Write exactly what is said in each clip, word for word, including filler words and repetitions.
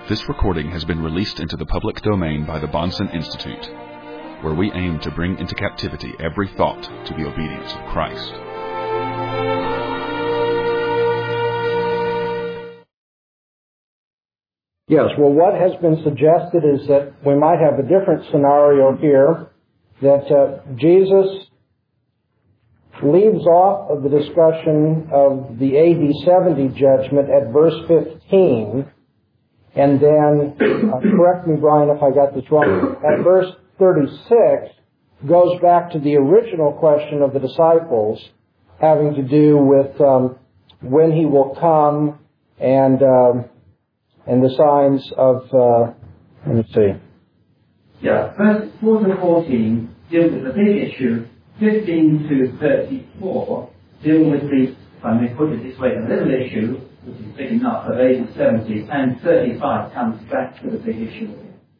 This recording has been released into the public domain by the Bahnsen Institute, where we aim to bring into captivity every thought to the obedience of Christ. Yes, well, what has been suggested is that we might have a different scenario here, that uh, Jesus leaves off of the discussion of the A D seventy judgment at verse fifteen, and then, uh, correct me, Brian, if I got this wrong, at verse thirty-six goes back to the original question of the disciples having to do with um, when he will come and um, and the signs of, uh, let me see. Yeah, verse four to fourteen deal with the big issue. fifteen to thirty-four deal with the, if I may put it this way, the little issue, which is big enough, of A D seventy, and thirty-five comes back to the big issue.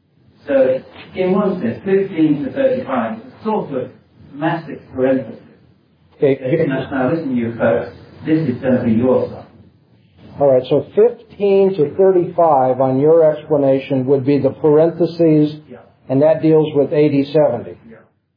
So, in one sense, fifteen to thirty-five is a sort of massive parenthesis. Okay. Now, now listen, you folks, this is going to be your side. All right, so fifteen to thirty-five on your explanation would be the parentheses, Yeah. and that deals with A D seventy. Yeah.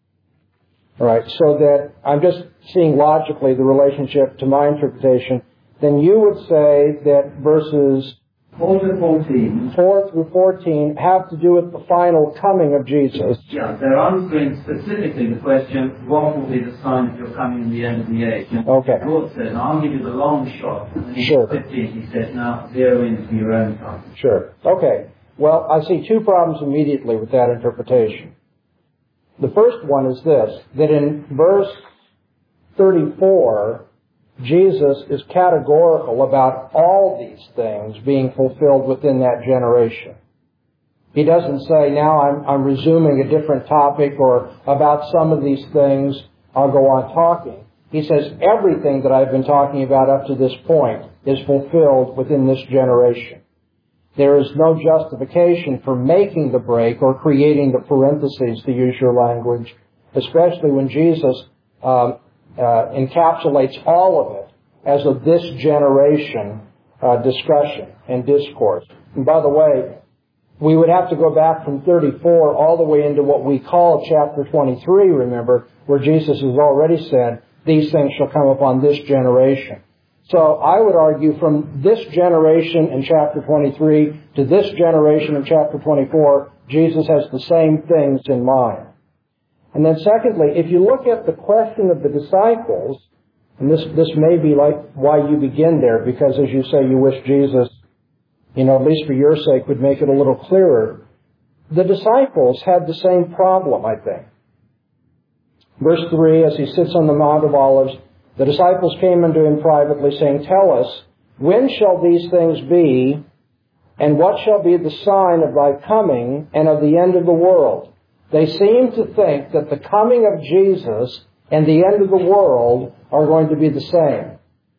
All right, so that I'm just seeing logically the relationship to my interpretation. Then you would say that verses four to fourteen. four through fourteen have to do with the final coming of Jesus. Yeah, they're answering specifically the question, what will be the sign of your coming in the end of the age? And Okay. the Lord said, I'll give you the long shot. And then Sure. fifteen, he said, now zero in for your own time. Sure. Okay. Well, I see two problems immediately with that interpretation. The first one is this, that in verse thirty-four, Jesus is categorical about all these things being fulfilled within that generation. He doesn't say, now I'm, I'm resuming a different topic, or about some of these things I'll go on talking. He says everything that I've been talking about up to this point is fulfilled within this generation. There is no justification for making the break or creating the parentheses, to use your language, especially when Jesus um, uh, encapsulates all of it as a this generation uh, discussion and discourse. And by the way, we would have to go back from thirty-four all the way into what we call chapter twenty-three, remember, where Jesus has already said, these things shall come upon this generation. So I would argue from this generation in chapter twenty-three to this generation in chapter twenty-four, Jesus has the same things in mind. And then secondly, if you look at the question of the disciples, and this, this may be like why you begin there, because as you say, you wish Jesus, you know, at least for your sake, would make it a little clearer. The disciples had the same problem, I think. Verse three, as he sits on the Mount of Olives, the disciples came unto him privately, saying, tell us, when shall these things be, and what shall be the sign of thy coming and of the end of the world? They seem to think that the coming of Jesus and the end of the world are going to be the same.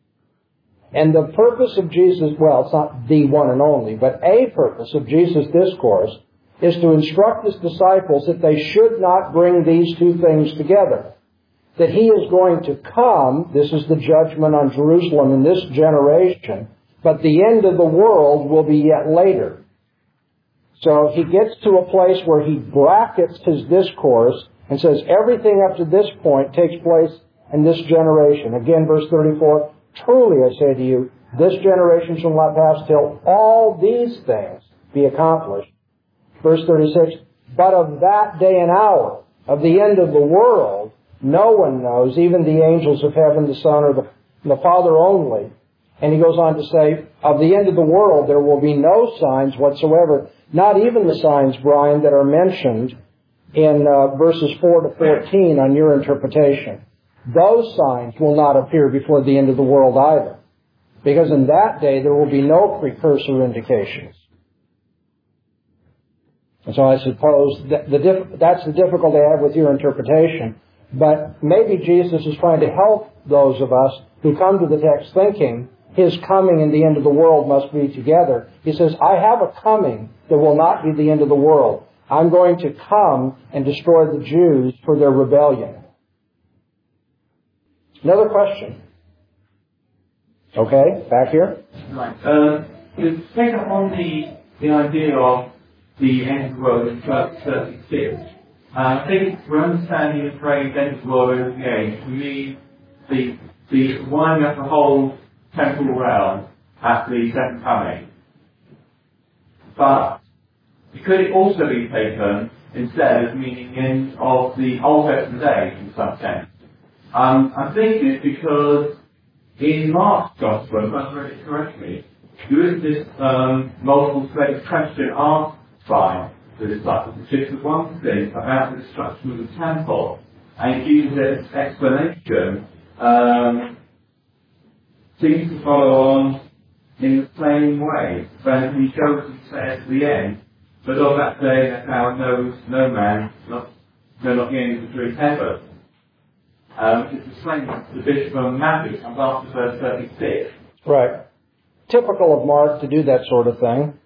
And the purpose of Jesus, well, it's not the one and only, but a purpose of Jesus' discourse is to instruct his disciples that they should not bring these two things together. That he is going to come, this is the judgment on Jerusalem in this generation, but the end of the world will be yet later. So he gets to a place where he brackets his discourse and says everything up to this point takes place in this generation. Again, verse thirty-four, truly I say to you, this generation shall not pass till all these things be accomplished. Verse thirty-six, but of that day and hour, of the end of the world, no one knows, even the angels of heaven, the Son, or the, the Father only. And he goes on to say, of the end of the world, there will be no signs whatsoever, not even the signs, Brian, that are mentioned in uh, verses four to fourteen on your interpretation. Those signs will not appear before the end of the world either, because in that day there will be no precursor indications. And so I suppose that the diff- that's the difficulty I have with your interpretation. But maybe Jesus is trying to help those of us who come to the text thinking his coming and the end of the world must be together. He says, I have a coming that will not be the end of the world. I'm going to come and destroy the Jews for their rebellion. Another question. Okay, back here. Right. Uh, you pick up on the the idea of the end of the world in verse thirty-six. Uh, I think we're understanding the phrase end of the world, end of the age, we mean the, the winding up the whole temporal realm at the second coming. But could it also be taken instead as meaning the end of the Old Testament age in some sense? Um, I think it's because in Mark's Gospel, if I read it correctly, there is this um, multiple-threaded question asked by the disciples, which is the one thing about the destruction of the temple, and it gives its explanation, um, seems to follow on in the same way, when he goes and says at the end, but on that day that hour knows no man, not, no not the angels through heaven. Um, which is the same as the Bishop of Matthew comes after verse thirty-six. Right. Typical of Mark to do that sort of thing.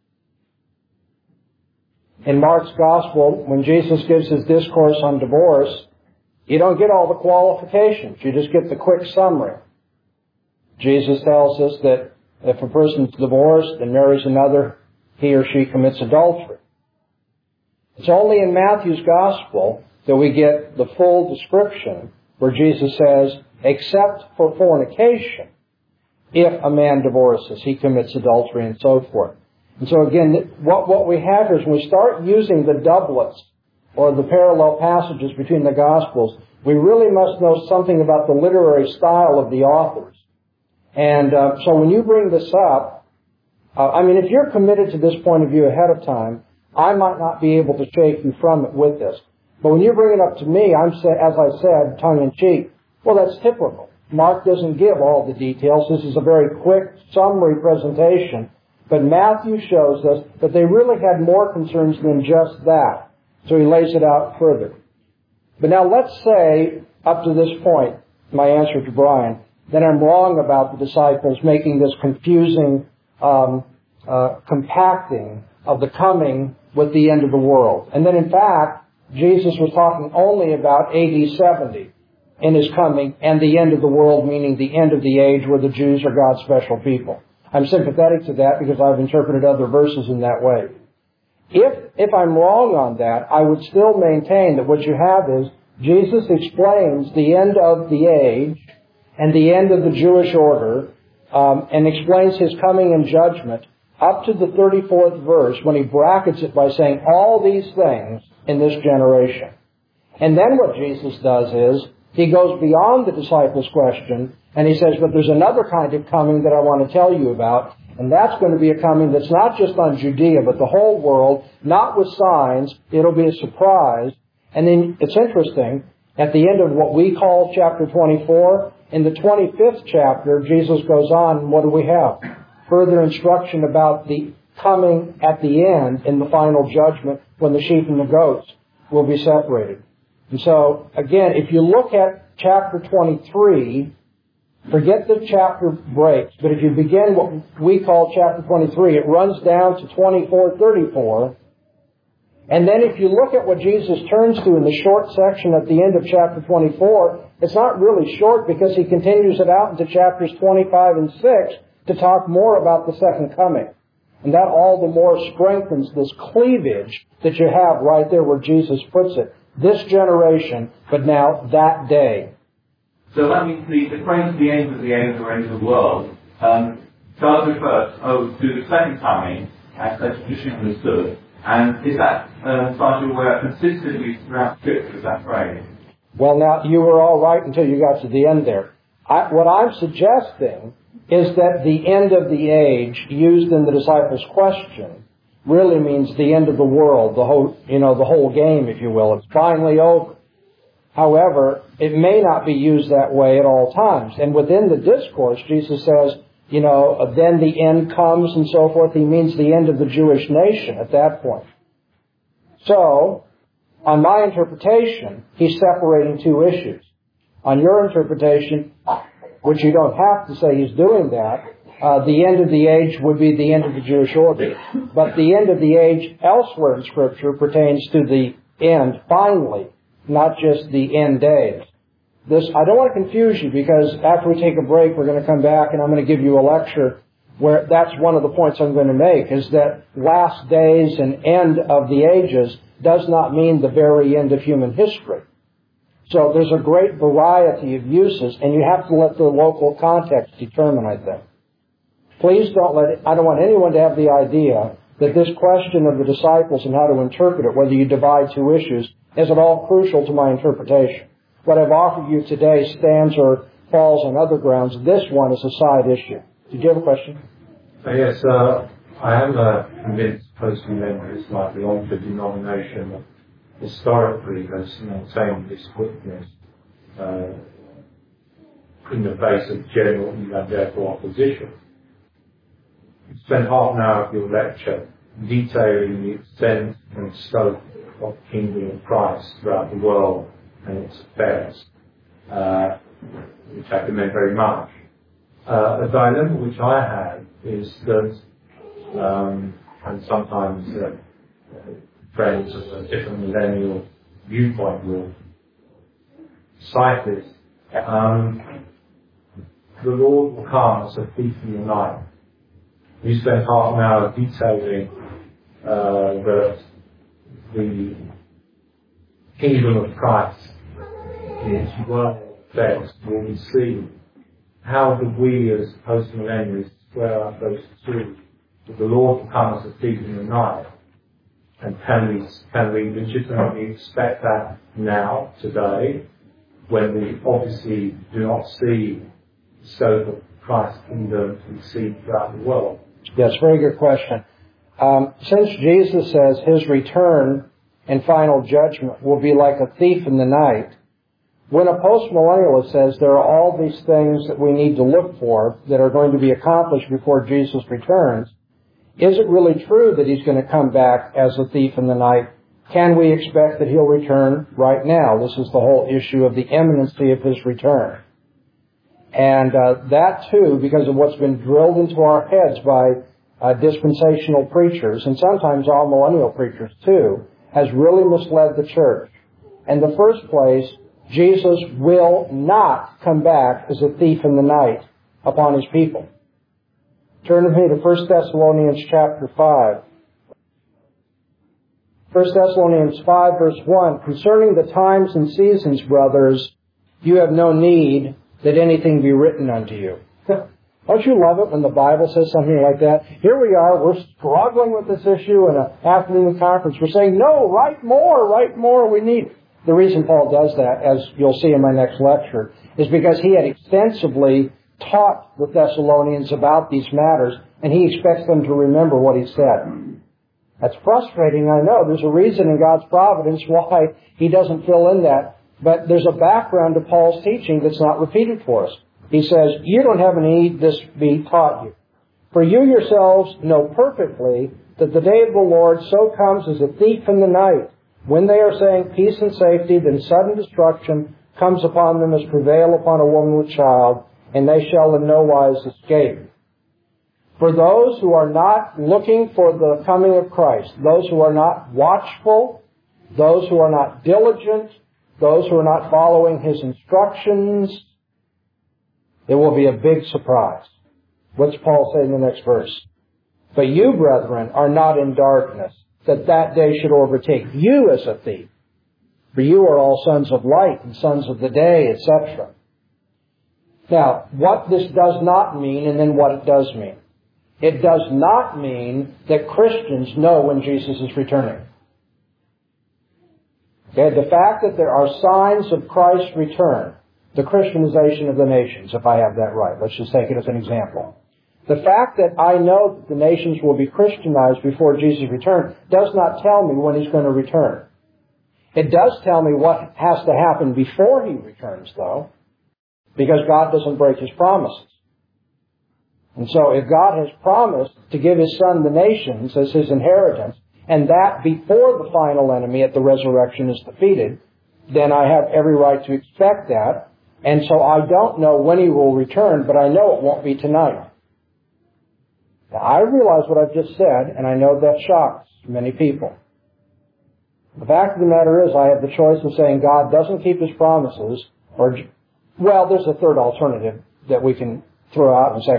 In Mark's Gospel, when Jesus gives his discourse on divorce, you don't get all the qualifications. You just get the quick summary. Jesus tells us that if a person's divorced and marries another, he or she commits adultery. It's only in Matthew's Gospel that we get the full description where Jesus says, except for fornication, if a man divorces, he commits adultery and so forth. And so again, what, what we have here is when we start using the doublets or the parallel passages between the Gospels, we really must know something about the literary style of the authors. And uh, so when you bring this up, uh, I mean, if you're committed to this point of view ahead of time, I might not be able to shake you from it with this. But when you bring it up to me, I'm say, as I said, tongue-in-cheek, well, that's typical. Mark doesn't give all the details. This is a very quick summary presentation. But Matthew shows us that they really had more concerns than just that. So he lays it out further. But now let's say, up to this point, my answer to Brian, that I'm wrong about the disciples making this confusing um, uh, compacting of the coming with the end of the world. And then in fact, Jesus was talking only about A D seventy in his coming and the end of the world, meaning the end of the age where the Jews are God's special people. I'm sympathetic to that because I've interpreted other verses in that way. If, if I'm wrong on that, I would still maintain that what you have is Jesus explains the end of the age and the end of the Jewish order, um, and explains his coming and judgment up to the thirty-fourth verse when he brackets it by saying all these things in this generation. And then what Jesus does is he goes beyond the disciples' question and he says, but there's another kind of coming that I want to tell you about, and that's going to be a coming that's not just on Judea, but the whole world, not with signs. It'll be a surprise. And then it's interesting, at the end of what we call chapter twenty-four, in the twenty-fifth chapter, Jesus goes on, and what do we have? Further instruction about the coming at the end in the final judgment when the sheep and the goats will be separated. And so, again, if you look at chapter twenty-three, forget the chapter breaks, but if you begin what we call chapter twenty-three, it runs down to twenty-four thirty-four. And then if you look at what Jesus turns to in the short section at the end of chapter twenty-four, it's not really short because he continues it out into chapters twenty-five and six to talk more about the second coming. And that all the more strengthens this cleavage that you have right there where Jesus puts it. This generation, but now that day. So that means the, the phrase the end of the age or end of the world um, does refer oh, to the second coming as that's traditionally understood. And is that, uh, as far as you're aware, consistently throughout Scripture, that phrase? Well, now, you were all right until you got to the end there. I, what I'm suggesting is that the end of the age used in the disciples' question really means the end of the world, the whole, you know, the whole game, if you will. It's finally over. However, it may not be used that way at all times. And within the discourse, Jesus says, you know, then the end comes and so forth. He means the end of the Jewish nation at that point. So, on my interpretation, he's separating two issues. On your interpretation, which you don't have to say he's doing that, uh, the end of the age would be the end of the Jewish order. But the end of the age elsewhere in Scripture pertains to the end, finally, not just the end days. This, I don't want to confuse you because after we take a break, we're going to come back and I'm going to give you a lecture where that's one of the points I'm going to make, is that last days and end of the ages does not mean the very end of human history. So there's a great variety of uses, and you have to let the local context determine, I think. Please don't let it, I don't want anyone to have the idea that this question of the disciples and how to interpret it, whether you divide two issues, is at all crucial to my interpretation. What I've offered you today stands or falls on other grounds. This one is a side issue. Did you have a question? Uh, yes, uh, I am uh, convinced post-millennialists, like the Oxford denomination, historically has maintained this witness uh, in the face of general and therefore opposition. You spent half an hour of your lecture detailing the extent and scope of the kingdom of Christ throughout the world and its affairs, uh, which I commend very much. Uh, a dilemma which I have is that, um, and sometimes uh, friends of a different millennial viewpoint will cite this, um, the Lord will come as a thief in the night. You spent half an hour detailing uh, that the kingdom of Christ is well fed, will be seen. How do we as post-millennialists square up those two? That the Lord will come as a thief in the night. And can we, can we legitimately expect that now, today, when we obviously do not see the scope of Christ's kingdom to exceed throughout the world? Yes, very good question. Um, since Jesus says his return and final judgment will be like a thief in the night, when a post-millennialist says there are all these things that we need to look for that are going to be accomplished before Jesus returns, is it really true that he's going to come back as a thief in the night? Can we expect that he'll return right now? This is the whole issue of the imminency of his return. And uh, that too, because of what's been drilled into our heads by uh, dispensational preachers, and sometimes all millennial preachers too, has really misled the church. In the first place, Jesus will not come back as a thief in the night upon his people. Turn with me to First Thessalonians chapter five. First Thessalonians five verse one, concerning the times and seasons, brothers, you have no need that anything be written unto you. Don't you love it when the Bible says something like that? Here we are, we're struggling with this issue in an afternoon conference. We're saying, no, write more, write more, we need. The reason Paul does that, as you'll see in my next lecture, is because he had extensively taught the Thessalonians about these matters, and he expects them to remember what he said. That's frustrating, I know. There's a reason in God's providence why he doesn't fill in that. But there's a background to Paul's teaching that's not repeated for us. He says, you don't have any need this be taught you. For you yourselves know perfectly that the day of the Lord so comes as a thief in the night. When they are saying peace and safety, then sudden destruction comes upon them as travail upon a woman with child, and they shall in no wise escape. For those who are not looking for the coming of Christ, those who are not watchful, those who are not diligent, those who are not following his instructions, it will be a big surprise. What's Paul say in the next verse? But you, brethren, are not in darkness, that that day should overtake you as a thief. For you are all sons of light and sons of the day, et cetera. Now, what this does not mean, and then what it does mean. It does not mean that Christians know when Jesus is returning. Okay, the fact that there are signs of Christ's return, the Christianization of the nations, if I have that right. Let's just take it as an example. The fact that I know that the nations will be Christianized before Jesus' return does not tell me when he's going to return. It does tell me what has to happen before he returns, though, because God doesn't break his promises. And so if God has promised to give his Son the nations as his inheritance, and that before the final enemy at the resurrection is defeated, then I have every right to expect that. And so I don't know when he will return, but I know it won't be tonight. Now, I realize what I've just said, and I know that shocks many people. The fact of the matter is I have the choice of saying God doesn't keep his promises, or, well, there's a third alternative that we can throw out and say,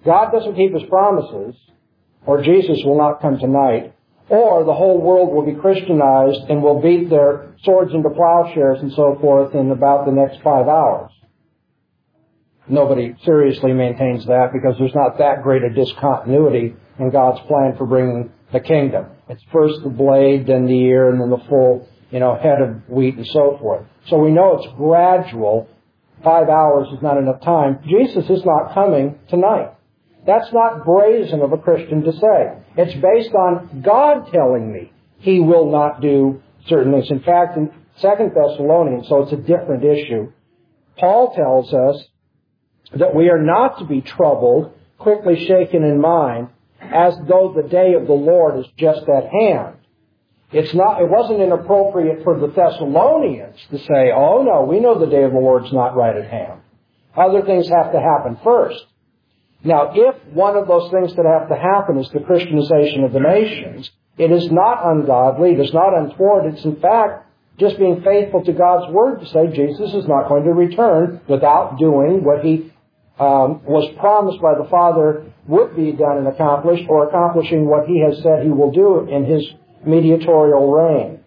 God doesn't keep His promises, or Jesus will not come tonight, or the whole world will be Christianized and will beat their swords into plowshares and so forth in about the next five hours. Nobody seriously maintains that because there's not that great a discontinuity in God's plan for bringing the kingdom. It's first the blade, then the ear, and then the full, you know, head of wheat and so forth. So we know it's gradual. Five hours is not enough time. Jesus is not coming tonight. That's not brazen of a Christian to say. It's based on God telling me He will not do certain things. In fact, in Second Thessalonians, so it's a different issue, Paul tells us that we are not to be troubled, quickly shaken in mind, as though the day of the Lord is just at hand. It's not, it wasn't inappropriate for the Thessalonians to say, oh no, we know the day of the Lord's not right at hand. Other things have to happen first. Now, if one of those things that have to happen is the Christianization of the nations, it is not ungodly, it is not untoward, it's in fact just being faithful to God's Word to say Jesus is not going to return without doing what He um, was promised by the Father would be done and accomplished, or accomplishing what He has said He will do in His mediatorial reign.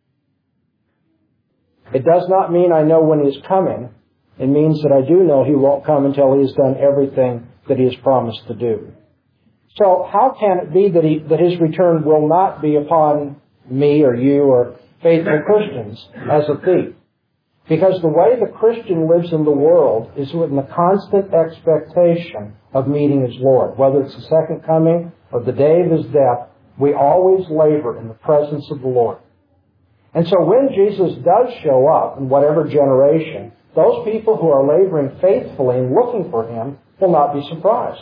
It does not mean I know when He's coming. It means that I do know He won't come until He has done everything that He has promised to do. So how can it be that, he, that His return will not be upon me or you or faithful Christians as a thief? Because the way the Christian lives in the world is with the constant expectation of meeting his Lord. Whether it's the second coming or the day of His death, we always labor in the presence of the Lord. And so when Jesus does show up in whatever generation, those people who are laboring faithfully and looking for Him will not be surprised.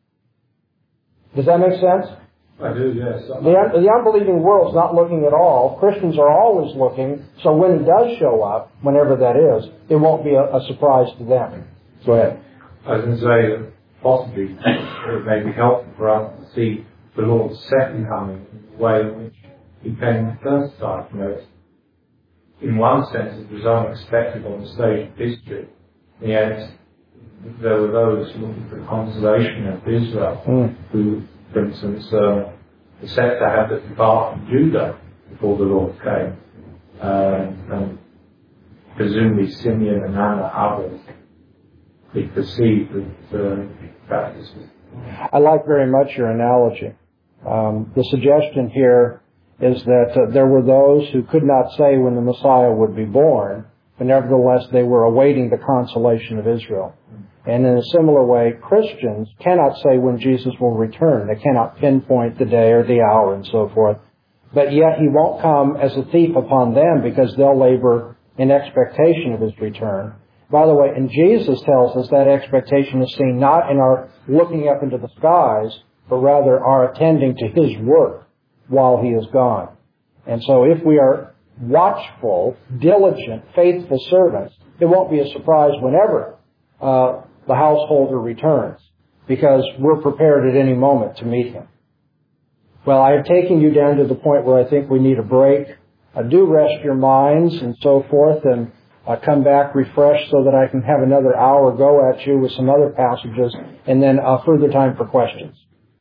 Does that make sense? I do, yes. The, the unbelieving world's not looking at all. Christians are always looking, so when He does show up, whenever that is, it won't be a, a surprise to them. Go ahead. I was going to say that possibly it may be helpful for us to see the Lord's second coming in the way in which He came the first time. You know, in one sense, it was unexpected on the stage of history, and yet there were those looking for the consolation of Israel, mm. who, for instance, uh, the scepter had to depart from Judah before the Lord came. Uh, and presumably Simeon and Anna, others, they perceived that uh, that was. I like very much your analogy. Um, the suggestion here is that uh, there were those who could not say when the Messiah would be born, but nevertheless they were awaiting the consolation of Israel. And in a similar way, Christians cannot say when Jesus will return. They cannot pinpoint the day or the hour and so forth. But yet He won't come as a thief upon them because they'll labor in expectation of His return. By the way, and Jesus tells us that expectation is seen not in our looking up into the skies, but rather our attending to His work while He is gone. And so if we are watchful, diligent, faithful servants, it won't be a surprise whenever uh, the householder returns, because we're prepared at any moment to meet Him. Well, I have taken you down to the point where I think we need a break. Uh, do rest your minds and so forth, and uh, come back refreshed so that I can have another hour go at you with some other passages, and then uh, further time for questions.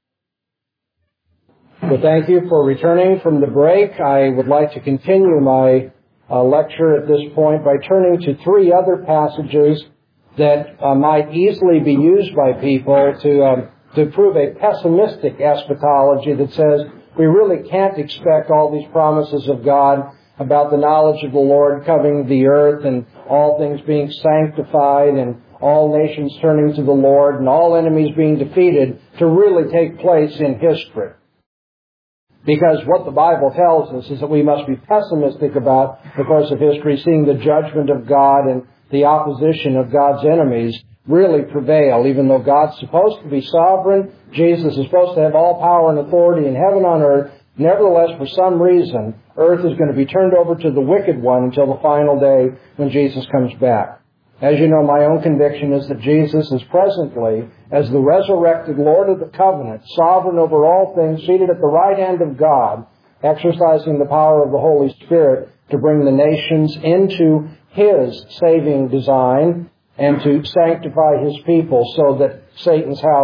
Well, thank you for returning from the break. I would like to continue my uh, lecture at this point by turning to three other passages that uh, might easily be used by people to um, to prove a pessimistic eschatology that says we really can't expect all these promises of God about the knowledge of the Lord covering the earth and all things being sanctified and all nations turning to the Lord and all enemies being defeated to really take place in history. Because what the Bible tells us is that we must be pessimistic about the course of history, seeing the judgment of God and the opposition of God's enemies really prevail. Even though God's supposed to be sovereign, Jesus is supposed to have all power and authority in heaven and on earth, nevertheless, for some reason, earth is going to be turned over to the wicked one until the final day when Jesus comes back. As you know, my own conviction is that Jesus is presently, as the resurrected Lord of the covenant, sovereign over all things, seated at the right hand of God, exercising the power of the Holy Spirit to bring the nations into His saving design and to sanctify His people so that Satan's house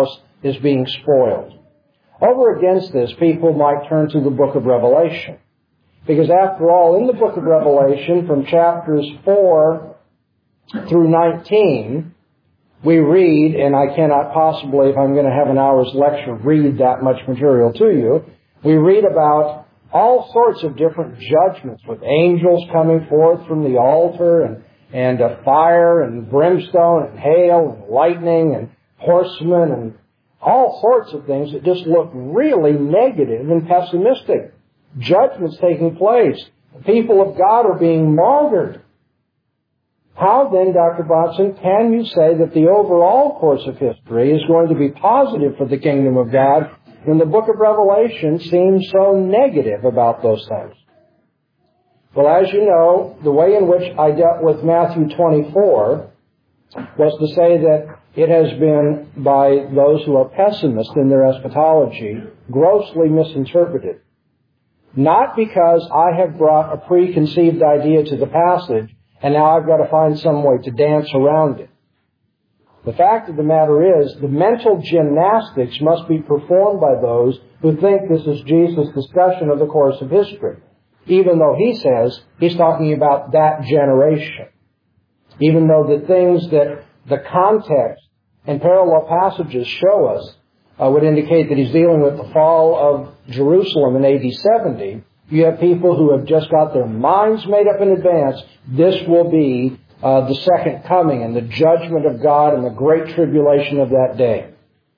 is being spoiled. Over against this, people might turn to the book of Revelation. Because after all, in the book of Revelation, from chapters four through nineteen, we read, and I cannot possibly, if I'm going to have an hour's lecture, read that much material to you. We read about all sorts of different judgments with angels coming forth from the altar and, and uh, fire and brimstone and hail and lightning and horsemen and all sorts of things that just look really negative and pessimistic. Judgments taking place. The people of God are being martyred. How then, Doctor Bahnsen, can you say that the overall course of history is going to be positive for the kingdom of God when the book of Revelation seems so negative about those things? Well, as you know, the way in which I dealt with Matthew twenty-four was to say that it has been, by those who are pessimists in their eschatology, grossly misinterpreted. Not because I have brought a preconceived idea to the passage, and now I've got to find some way to dance around it. The fact of the matter is, the mental gymnastics must be performed by those who think this is Jesus' discussion of the course of history, even though he says he's talking about that generation. Even though the things that the context and parallel passages show us uh, would indicate that he's dealing with the fall of Jerusalem in A D seventy, you have people who have just got their minds made up in advance. This will be uh, the second coming and the judgment of God and the great tribulation of that day.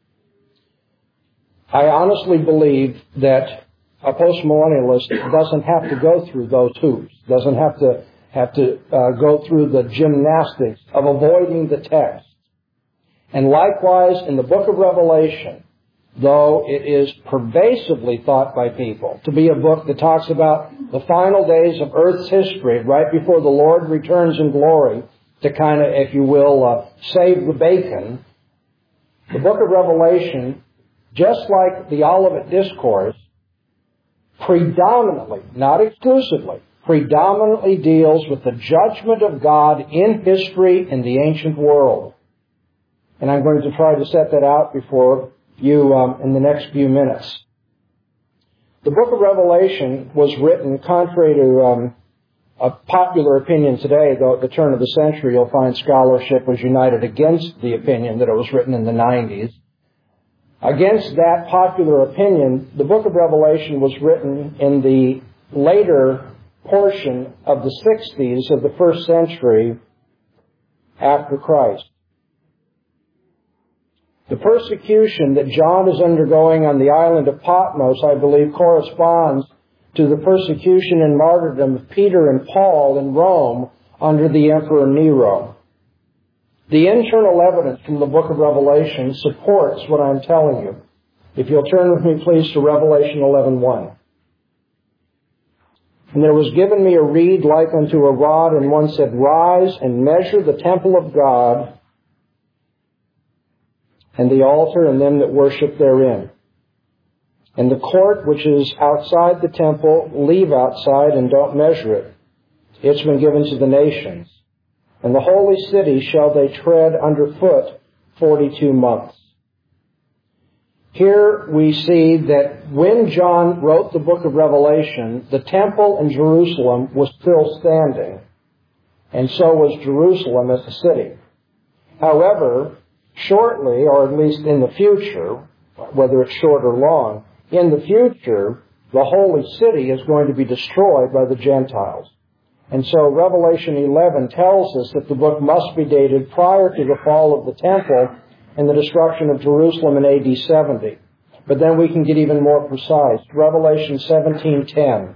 I honestly believe that a postmillennialist doesn't have to go through those hoops, doesn't have to have to uh, go through the gymnastics of avoiding the text. And likewise, in the book of Revelation, though it is pervasively thought by people to be a book that talks about the final days of Earth's history, right before the Lord returns in glory to kind of, if you will, uh, save the bacon, the book of Revelation, just like the Olivet Discourse, predominantly, not exclusively, predominantly deals with the judgment of God in history in the ancient world. And I'm going to try to set that out before you um, in the next few minutes. The book of Revelation was written contrary to um, a popular opinion today, though at the turn of the century you'll find scholarship was united against the opinion that it was written in the nineties. Against that popular opinion, the book of Revelation was written in the later portion of the sixties of the first century after Christ. The persecution that John is undergoing on the island of Patmos, I believe, corresponds to the persecution and martyrdom of Peter and Paul in Rome under the Emperor Nero. The internal evidence from the book of Revelation supports what I'm telling you. If you'll turn with me, please, to Revelation eleven one. And there was given me a reed like unto a rod, and one said, Rise and measure the temple of God, and the altar, and them that worship therein. And the court which is outside the temple, leave outside and don't measure it. It's been given to the nations. And the holy city shall they tread underfoot forty-two months. Here we see that when John wrote the book of Revelation, the temple in Jerusalem was still standing, and so was Jerusalem as a city. However, shortly, or at least in the future, whether it's short or long, in the future, the holy city is going to be destroyed by the Gentiles. And so Revelation eleven tells us that the book must be dated prior to the fall of the temple and the destruction of Jerusalem in A D seventy. But then we can get even more precise. Revelation seventeen ten.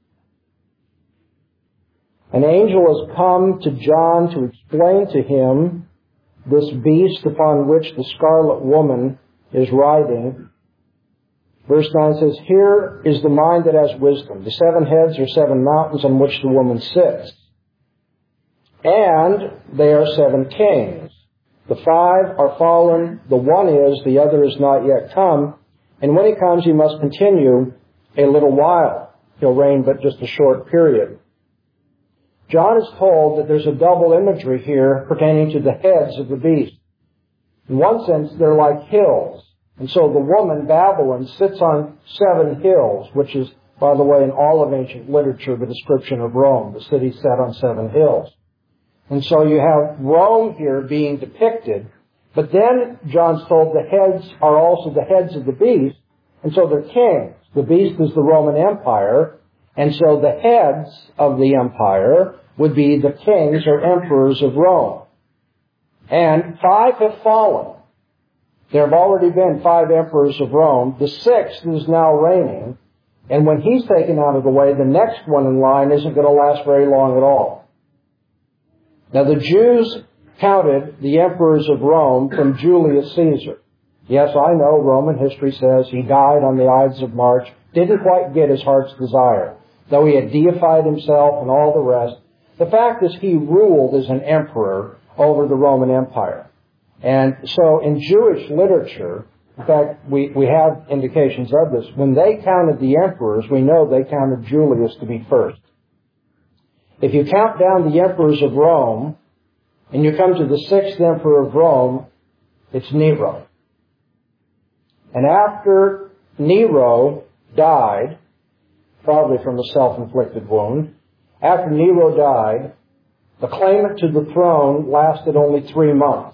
An angel has come to John to explain to him this beast upon which the scarlet woman is riding. Verse nine says, Here is the mind that has wisdom. The seven heads are seven mountains on which the woman sits. And they are seven kings. The five are fallen, the one is, the other is not yet come. And when he comes, he must continue a little while. He'll reign but just a short period. John is told that there's a double imagery here pertaining to the heads of the beast. In one sense, they're like hills. And so the woman, Babylon, sits on seven hills, which is, by the way, in all of ancient literature, the description of Rome. The city sat on seven hills. And so you have Rome here being depicted, but then John's told the heads are also the heads of the beast, and so they're kings. The beast is the Roman Empire, and so the heads of the empire would be the kings or emperors of Rome. And five have fallen. There have already been five emperors of Rome. The sixth is now reigning, and when he's taken out of the way, the next one in line isn't going to last very long at all. Now, the Jews counted the emperors of Rome from Julius Caesar. Yes, I know Roman history says he died on the Ides of March, didn't quite get his heart's desire, though he had deified himself and all the rest. The fact is he ruled as an emperor over the Roman Empire. And so in Jewish literature, in fact, we, we have indications of this, when they counted the emperors, we know they counted Julius to be first. If you count down the emperors of Rome, and you come to the sixth emperor of Rome, it's Nero. And after Nero died, probably from a self-inflicted wound, after Nero died, the claimant to the throne lasted only three months.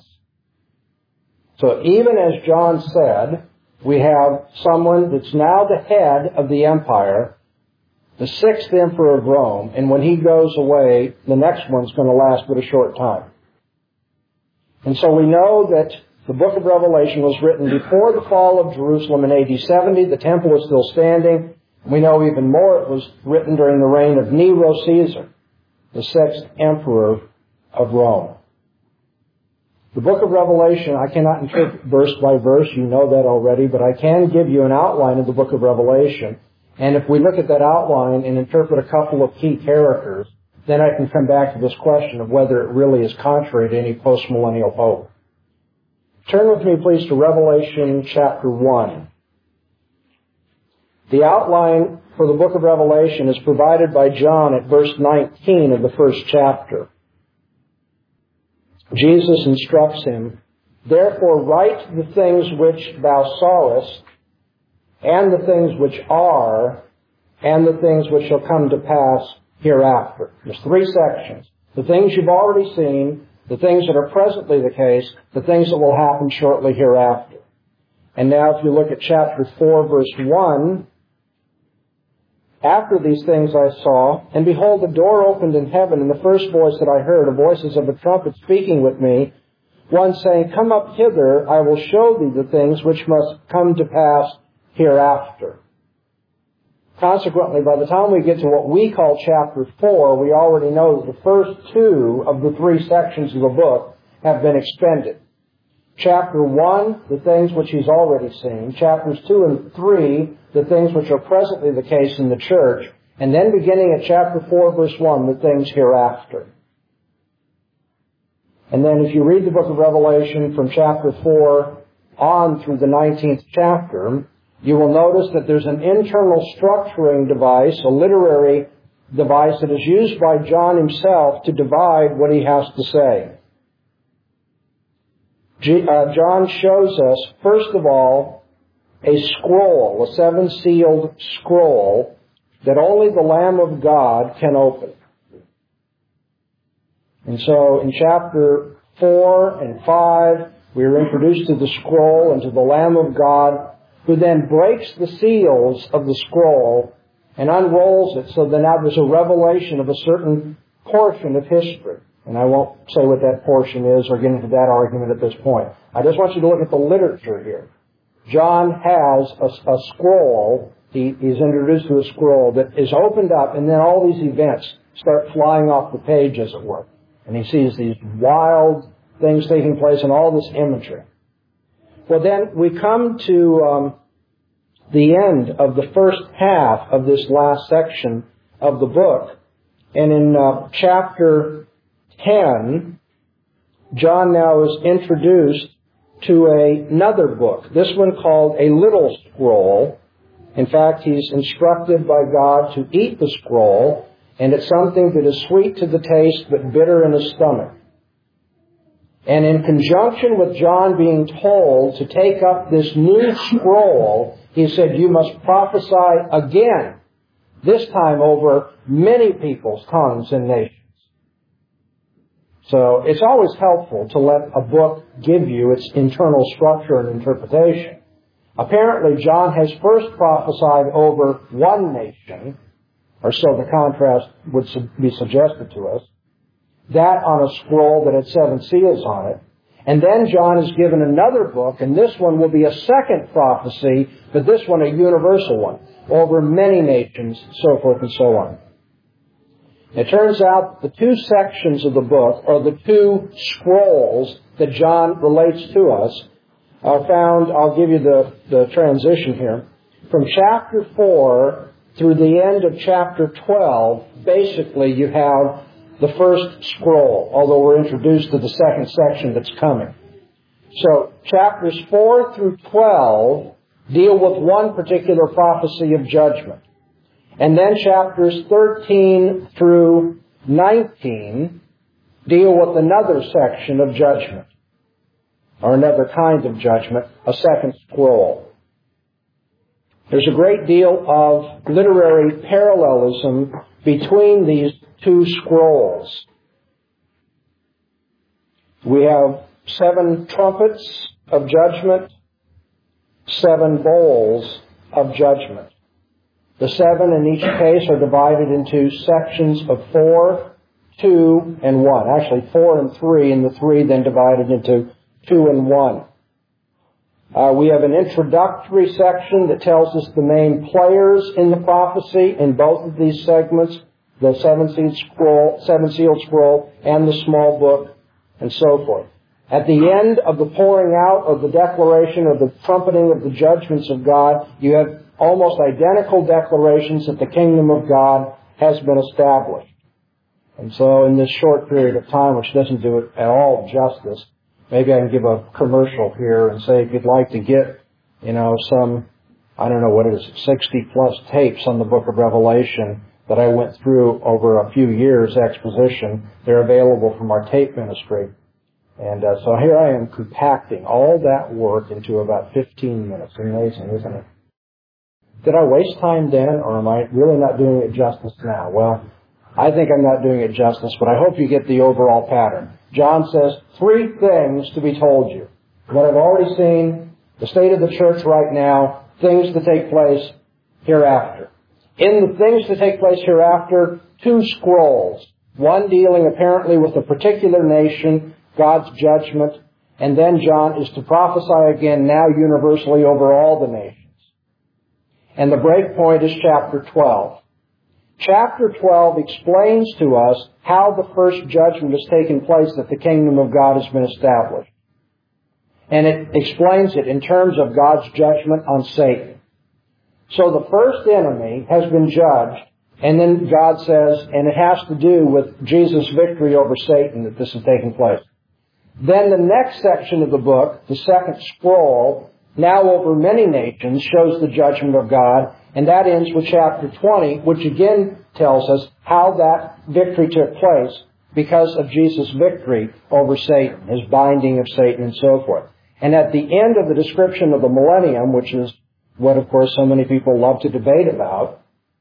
So even as John said, we have someone that's now the head of the empire, the sixth emperor of Rome, and when he goes away, the next one's going to last but a short time. And so we know that the book of Revelation was written before the fall of Jerusalem in A D seventy. The temple is still standing. We know even more it was written during the reign of Nero Caesar, the sixth emperor of Rome. The book of Revelation, I cannot interpret verse by verse, you know that already, but I can give you an outline of the book of Revelation. And if we look at that outline and interpret a couple of key characters, then I can come back to this question of whether it really is contrary to any postmillennial hope. Turn with me, please, to Revelation chapter one. The outline for the book of Revelation is provided by John at verse nineteen of the first chapter. Jesus instructs him, "Therefore write the things which thou sawest, and the things which are, and the things which shall come to pass hereafter." There's three sections. The things you've already seen, the things that are presently the case, the things that will happen shortly hereafter. And now if you look at chapter four, verse one, "After these things I saw, and behold, a door opened in heaven, and the first voice that I heard, a voice as of a trumpet speaking with me, one saying, Come up hither, I will show thee the things which must come to pass hereafter." Consequently, by the time we get to what we call chapter four, we already know that the first two of the three sections of the book have been expended. Chapter one, the things which he's already seen. Chapters two and three, the things which are presently the case in the church. And then beginning at chapter four, verse one, the things hereafter. And then if you read the book of Revelation from chapter four on through the nineteenth chapter, you will notice that there's an internal structuring device, a literary device that is used by John himself to divide what he has to say. John shows us, first of all, a scroll, a seven-sealed scroll that only the Lamb of God can open. And so in chapter four and five, we are introduced to the scroll and to the Lamb of God, who then breaks the seals of the scroll and unrolls it so that now there's a revelation of a certain portion of history. And I won't say what that portion is or get into that argument at this point. I just want you to look at the literature here. John has a, a scroll, he, he's introduced to a scroll that is opened up, and then all these events start flying off the page, as it were. And he sees these wild things taking place and all this imagery. Well, then we come to um, the end of the first half of this last section of the book. And in uh, chapter ten, John now is introduced to a, another book, this one called a little scroll. In fact, he's instructed by God to eat the scroll, and it's something that is sweet to the taste but bitter in his stomach. And in conjunction with John being told to take up this new scroll, he said, you must prophesy again, this time over many peoples, tongues, and nations. So it's always helpful to let a book give you its internal structure and interpretation. Apparently, John has first prophesied over one nation, or so the contrast would be suggested to us, that on a scroll that had seven seals on it. And then John is given another book, and this one will be a second prophecy, but this one a universal one, over many nations, so forth and so on. It turns out the two sections of the book, or the two scrolls that John relates to us, are found, I'll give you the, the transition here, from chapter four through the end of chapter twelve. Basically, you have the first scroll, although we're introduced to the second section that's coming. So, chapters four through twelve deal with one particular prophecy of judgment. And then chapters thirteen through nineteen deal with another section of judgment, or another kind of judgment, a second scroll. There's a great deal of literary parallelism between these two scrolls. We have seven trumpets of judgment, seven bowls of judgment. The seven in each case are divided into sections of four, two, and one. Actually, four and three, and the three then divided into two and one. Uh, we have an introductory section that tells us the main players in the prophecy in both of these segments, the seven-sealed scroll, seven-sealed scroll, and the small book, and so forth. At the end of the pouring out of the declaration of the trumpeting of the judgments of God, you have almost identical declarations that the kingdom of God has been established. And so in this short period of time, which doesn't do it at all justice, maybe I can give a commercial here and say if you'd like to get, you know, some, I don't know what it is, sixty plus tapes on the book of Revelation that I went through over a few years exposition, they're available from our tape ministry. And uh, so here I am compacting all that work into about fifteen minutes. Amazing, isn't it? Did I waste time then, or am I really not doing it justice now? Well, I think I'm not doing it justice, but I hope you get the overall pattern. John says three things to be told you. What I've already seen, the state of the church right now, things to take place hereafter. In the things to take place hereafter, two scrolls. One dealing apparently with a particular nation, God's judgment, and then John is to prophesy again now universally over all the nations. And the break point is chapter twelve. Chapter twelve explains to us how the first judgment has taken place, that the kingdom of God has been established. And it explains it in terms of God's judgment on Satan. So the first enemy has been judged, and then God says, and it has to do with Jesus' victory over Satan that this has taken place. Then the next section of the book, the second scroll, now over many nations, shows the judgment of God, and that ends with chapter twenty, which again tells us how that victory took place because of Jesus' victory over Satan, his binding of Satan and so forth. And at the end of the description of the millennium, which is what, of course, so many people love to debate about,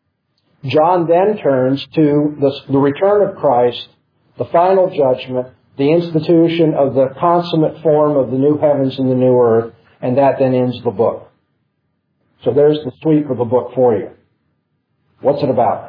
John then turns to the, the return of Christ, the final judgment, the institution of the consummate form of the new heavens and the new earth, and that then ends the book. So there's the sweep of the book for you. What's it about?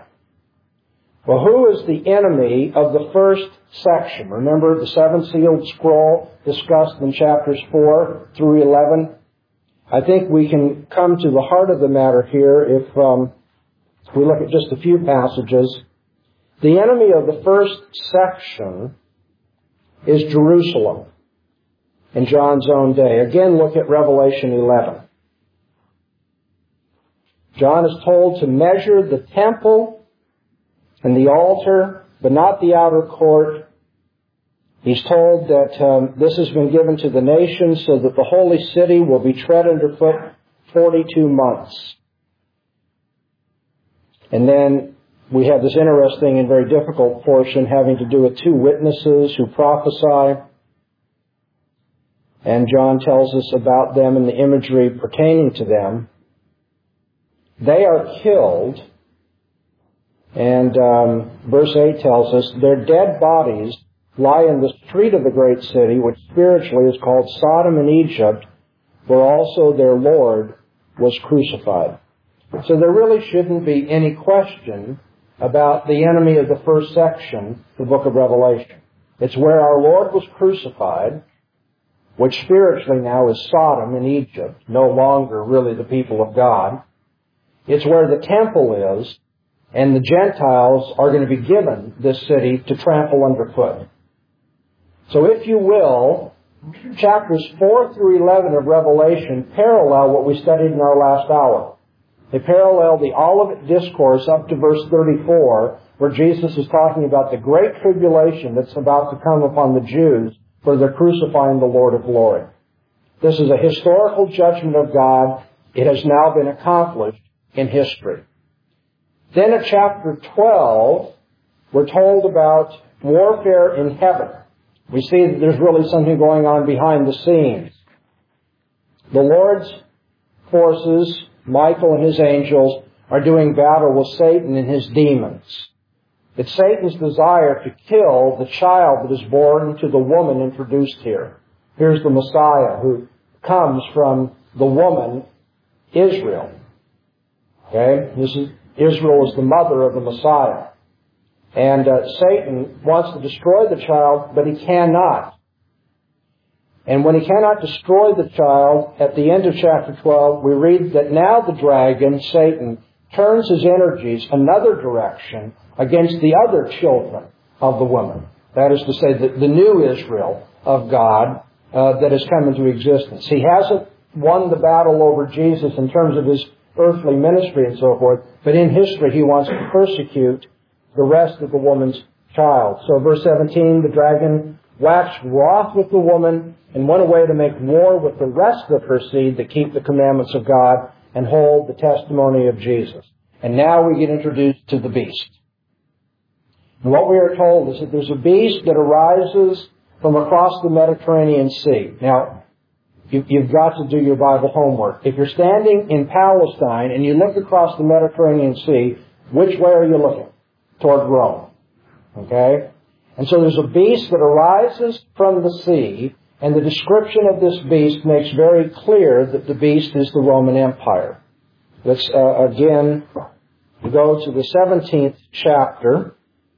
Well, who is the enemy of the first section? Remember the seven-sealed scroll discussed in chapters four through eleven? I think we can come to the heart of the matter here if um, we look at just a few passages. The enemy of the first section is Jerusalem in John's own day. Again, look at Revelation eleven. John is told to measure the temple and the altar, but not the outer court. He's told that um, this has been given to the nations so that the holy city will be tread underfoot forty-two months. And then we have this interesting and very difficult portion having to do with two witnesses who prophesy. and John tells us about them and the imagery pertaining to them. They are killed, and um, verse eight tells us, their dead bodies lie in the street of the great city, which spiritually is called Sodom and Egypt, where also their Lord was crucified. So there really shouldn't be any question about the enemy of the first section, the book of Revelation. It's where our Lord was crucified, which spiritually now is Sodom and Egypt, no longer really the people of God. It's where the temple is, and the Gentiles are going to be given this city to trample underfoot. So if you will, chapters four through eleven of Revelation parallel what we studied in our last hour. They parallel the Olivet Discourse up to verse thirty-four, where Jesus is talking about the great tribulation that's about to come upon the Jews, where they're crucifying the Lord of glory. This is a historical judgment of God. It has now been accomplished in history. Then at chapter twelve, we're told about warfare in heaven. We see that there's really something going on behind the scenes. The Lord's forces, Michael and his angels, are doing battle with Satan and his demons. It's Satan's desire to kill the child that is born to the woman introduced here. Here's the Messiah who comes from the woman, Israel. Okay? This is, Israel is the mother of the Messiah. And uh, Satan wants to destroy the child, but he cannot. And when he cannot destroy the child, at the end of chapter twelve, we read that now the dragon, Satan, turns his energies another direction against the other children of the woman. That is to say, the, the new Israel of God uh, that has come into existence. He hasn't won the battle over Jesus in terms of his earthly ministry and so forth, but in history he wants to persecute the rest of the woman's child. So verse seventeen, the dragon waxed wroth with the woman and went away to make war with the rest of her seed that keep the commandments of God and hold the testimony of Jesus. And now we get introduced to the beast. And what we are told is that there's a beast that arises from across the Mediterranean Sea. Now, you, you've got to do your Bible homework. If you're standing in Palestine and you look across the Mediterranean Sea, which way are you looking? Toward Rome. Okay? And so there's a beast that arises from the sea, and the description of this beast makes very clear that the beast is the Roman Empire. Let's uh, again go to the seventeenth chapter,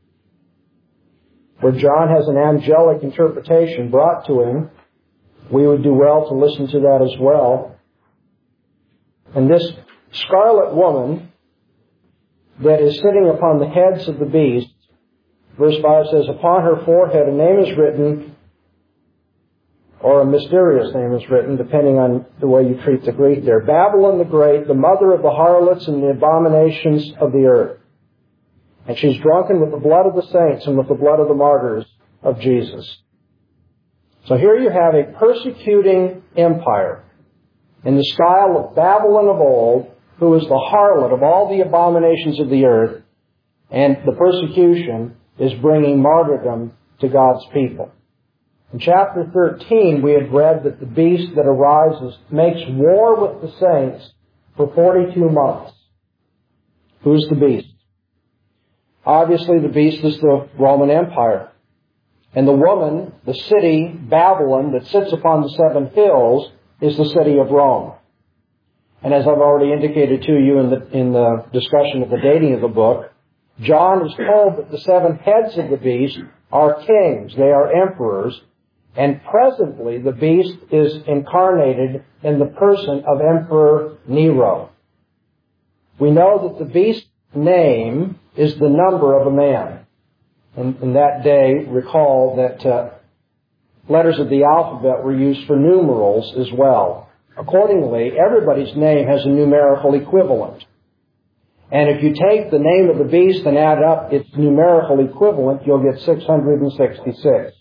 where John has an angelic interpretation brought to him. We would do well to listen to that as well. And this scarlet woman that is sitting upon the heads of the beast, verse five says, upon her forehead a name is written, or a mysterious name is written, depending on the way you treat the Greek there. Babylon the Great, the mother of the harlots and the abominations of the earth. And she's drunken with the blood of the saints and with the blood of the martyrs of Jesus. So here you have a persecuting empire in the style of Babylon of old, who is the harlot of all the abominations of the earth, and the persecution is bringing martyrdom to God's people. In chapter thirteen, we had read that the beast that arises makes war with the saints for forty-two months. Who's the beast? Obviously, the beast is the Roman Empire. And the woman, the city, Babylon, that sits upon the seven hills, is the city of Rome. And as I've already indicated to you in the, in the discussion of the dating of the book, John is told that the seven heads of the beast are kings, they are emperors, and presently the beast is incarnated in the person of Emperor Nero. We know that the beast's name is the number of a man. And in that day, recall that uh, letters of the alphabet were used for numerals as well. Accordingly, everybody's name has a numerical equivalent. And if you take the name of the beast and add up its numerical equivalent, you'll get six hundred sixty-six.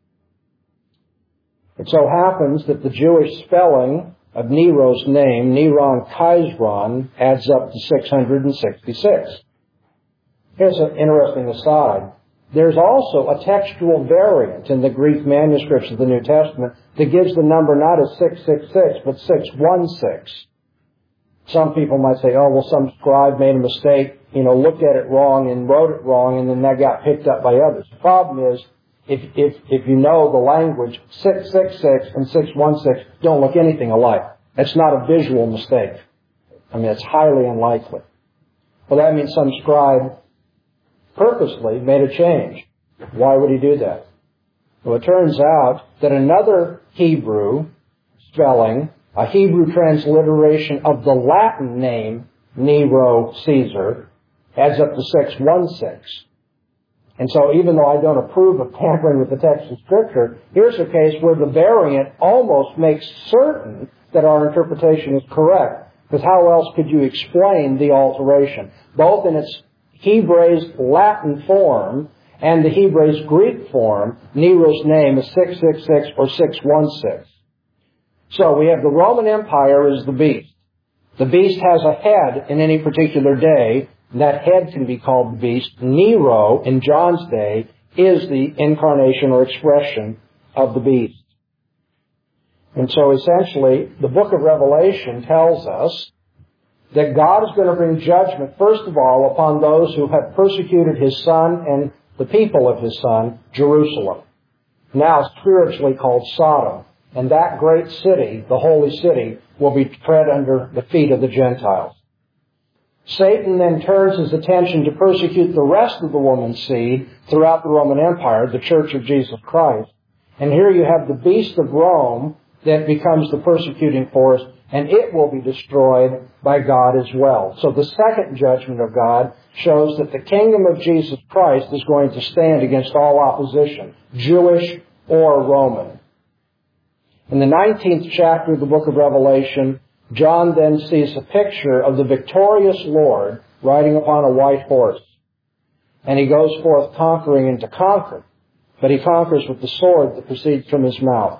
It so happens that the Jewish spelling of Nero's name, Neron Kaiseron, adds up to six hundred sixty-six. Here's an interesting aside. there's also a textual variant in the Greek manuscripts of the New Testament that gives the number not as six six six, but six one six. Some people might say, oh, well, some scribe made a mistake, you know, looked at it wrong and wrote it wrong, and then that got picked up by others. The problem is, if, if, if you know the language, six six six and six one six don't look anything alike. That's not a visual mistake. I mean, it's highly unlikely. Well, that means some scribe purposely made a change. Why would he do that? Well, it turns out that another Hebrew spelling, a Hebrew transliteration of the Latin name Nero Caesar, adds up to six one six. And so even though I don't approve of tampering with the text of Scripture, here's a case where the variant almost makes certain that our interpretation is correct. Because how else could you explain the alteration? Both in its Hebraised Latin form and the Hebraised Greek form, Nero's name is six six six or six one six. So we have the Roman Empire as the beast. The beast has a head in any particular day. That head can be called the beast. Nero, in John's day, is the incarnation or expression of the beast. And so essentially, the book of Revelation tells us that God is going to bring judgment, first of all, upon those who have persecuted His Son and the people of His Son, Jerusalem, now spiritually called Sodom. And that great city, the holy city, will be tread under the feet of the Gentiles. Satan then turns his attention to persecute the rest of the woman's seed throughout the Roman Empire, the Church of Jesus Christ. And here you have the beast of Rome that becomes the persecuting force, and it will be destroyed by God as well. So the second judgment of God shows that the kingdom of Jesus Christ is going to stand against all opposition, Jewish or Roman. In the nineteenth chapter of the book of Revelation, John then sees a picture of the victorious Lord riding upon a white horse. And he goes forth conquering and to conquer, but he conquers with the sword that proceeds from his mouth.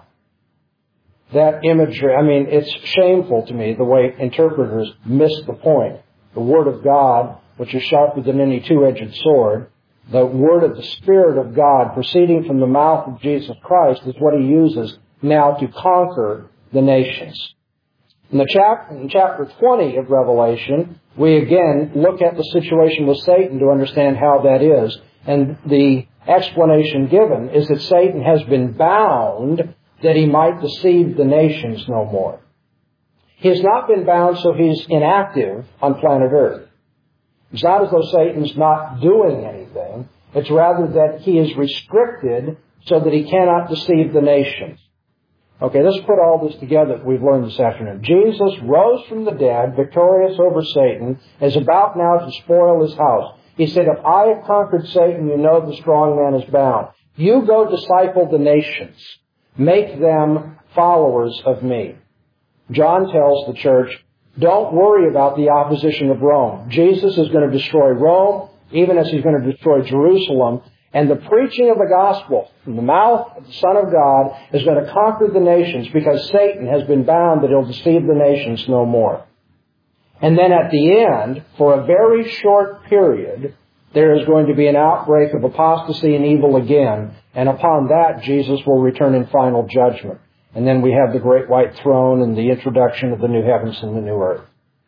That imagery, I mean, it's shameful to me the way interpreters miss the point. The Word of God, which is sharper than any two-edged sword, the Word of the Spirit of God proceeding from the mouth of Jesus Christ is what He uses now to conquer the nations. In, the chap- in chapter twenty of Revelation, we again look at the situation with Satan to understand how that is. And the explanation given is that Satan has been bound that he might deceive the nations no more. He has not been bound so he's inactive on planet Earth. It's not as though Satan's not doing anything. It's rather that he is restricted so that he cannot deceive the nations. Okay, let's put all this together that we've learned this afternoon. Jesus rose from the dead, victorious over Satan, is about now to spoil his house. He said, if I have conquered Satan, you know the strong man is bound. You go disciple the nations. Make them followers of me. John tells the church, don't worry about the opposition of Rome. Jesus is going to destroy Rome, even as He's going to destroy Jerusalem. And the preaching of the gospel from the mouth of the Son of God is going to conquer the nations because Satan has been bound that he'll deceive the nations no more. And then at the end, for a very short period, there is going to be an outbreak of apostasy and evil again. And upon that, Jesus will return in final judgment. And then we have the great white throne and the introduction of the new heavens and the new earth.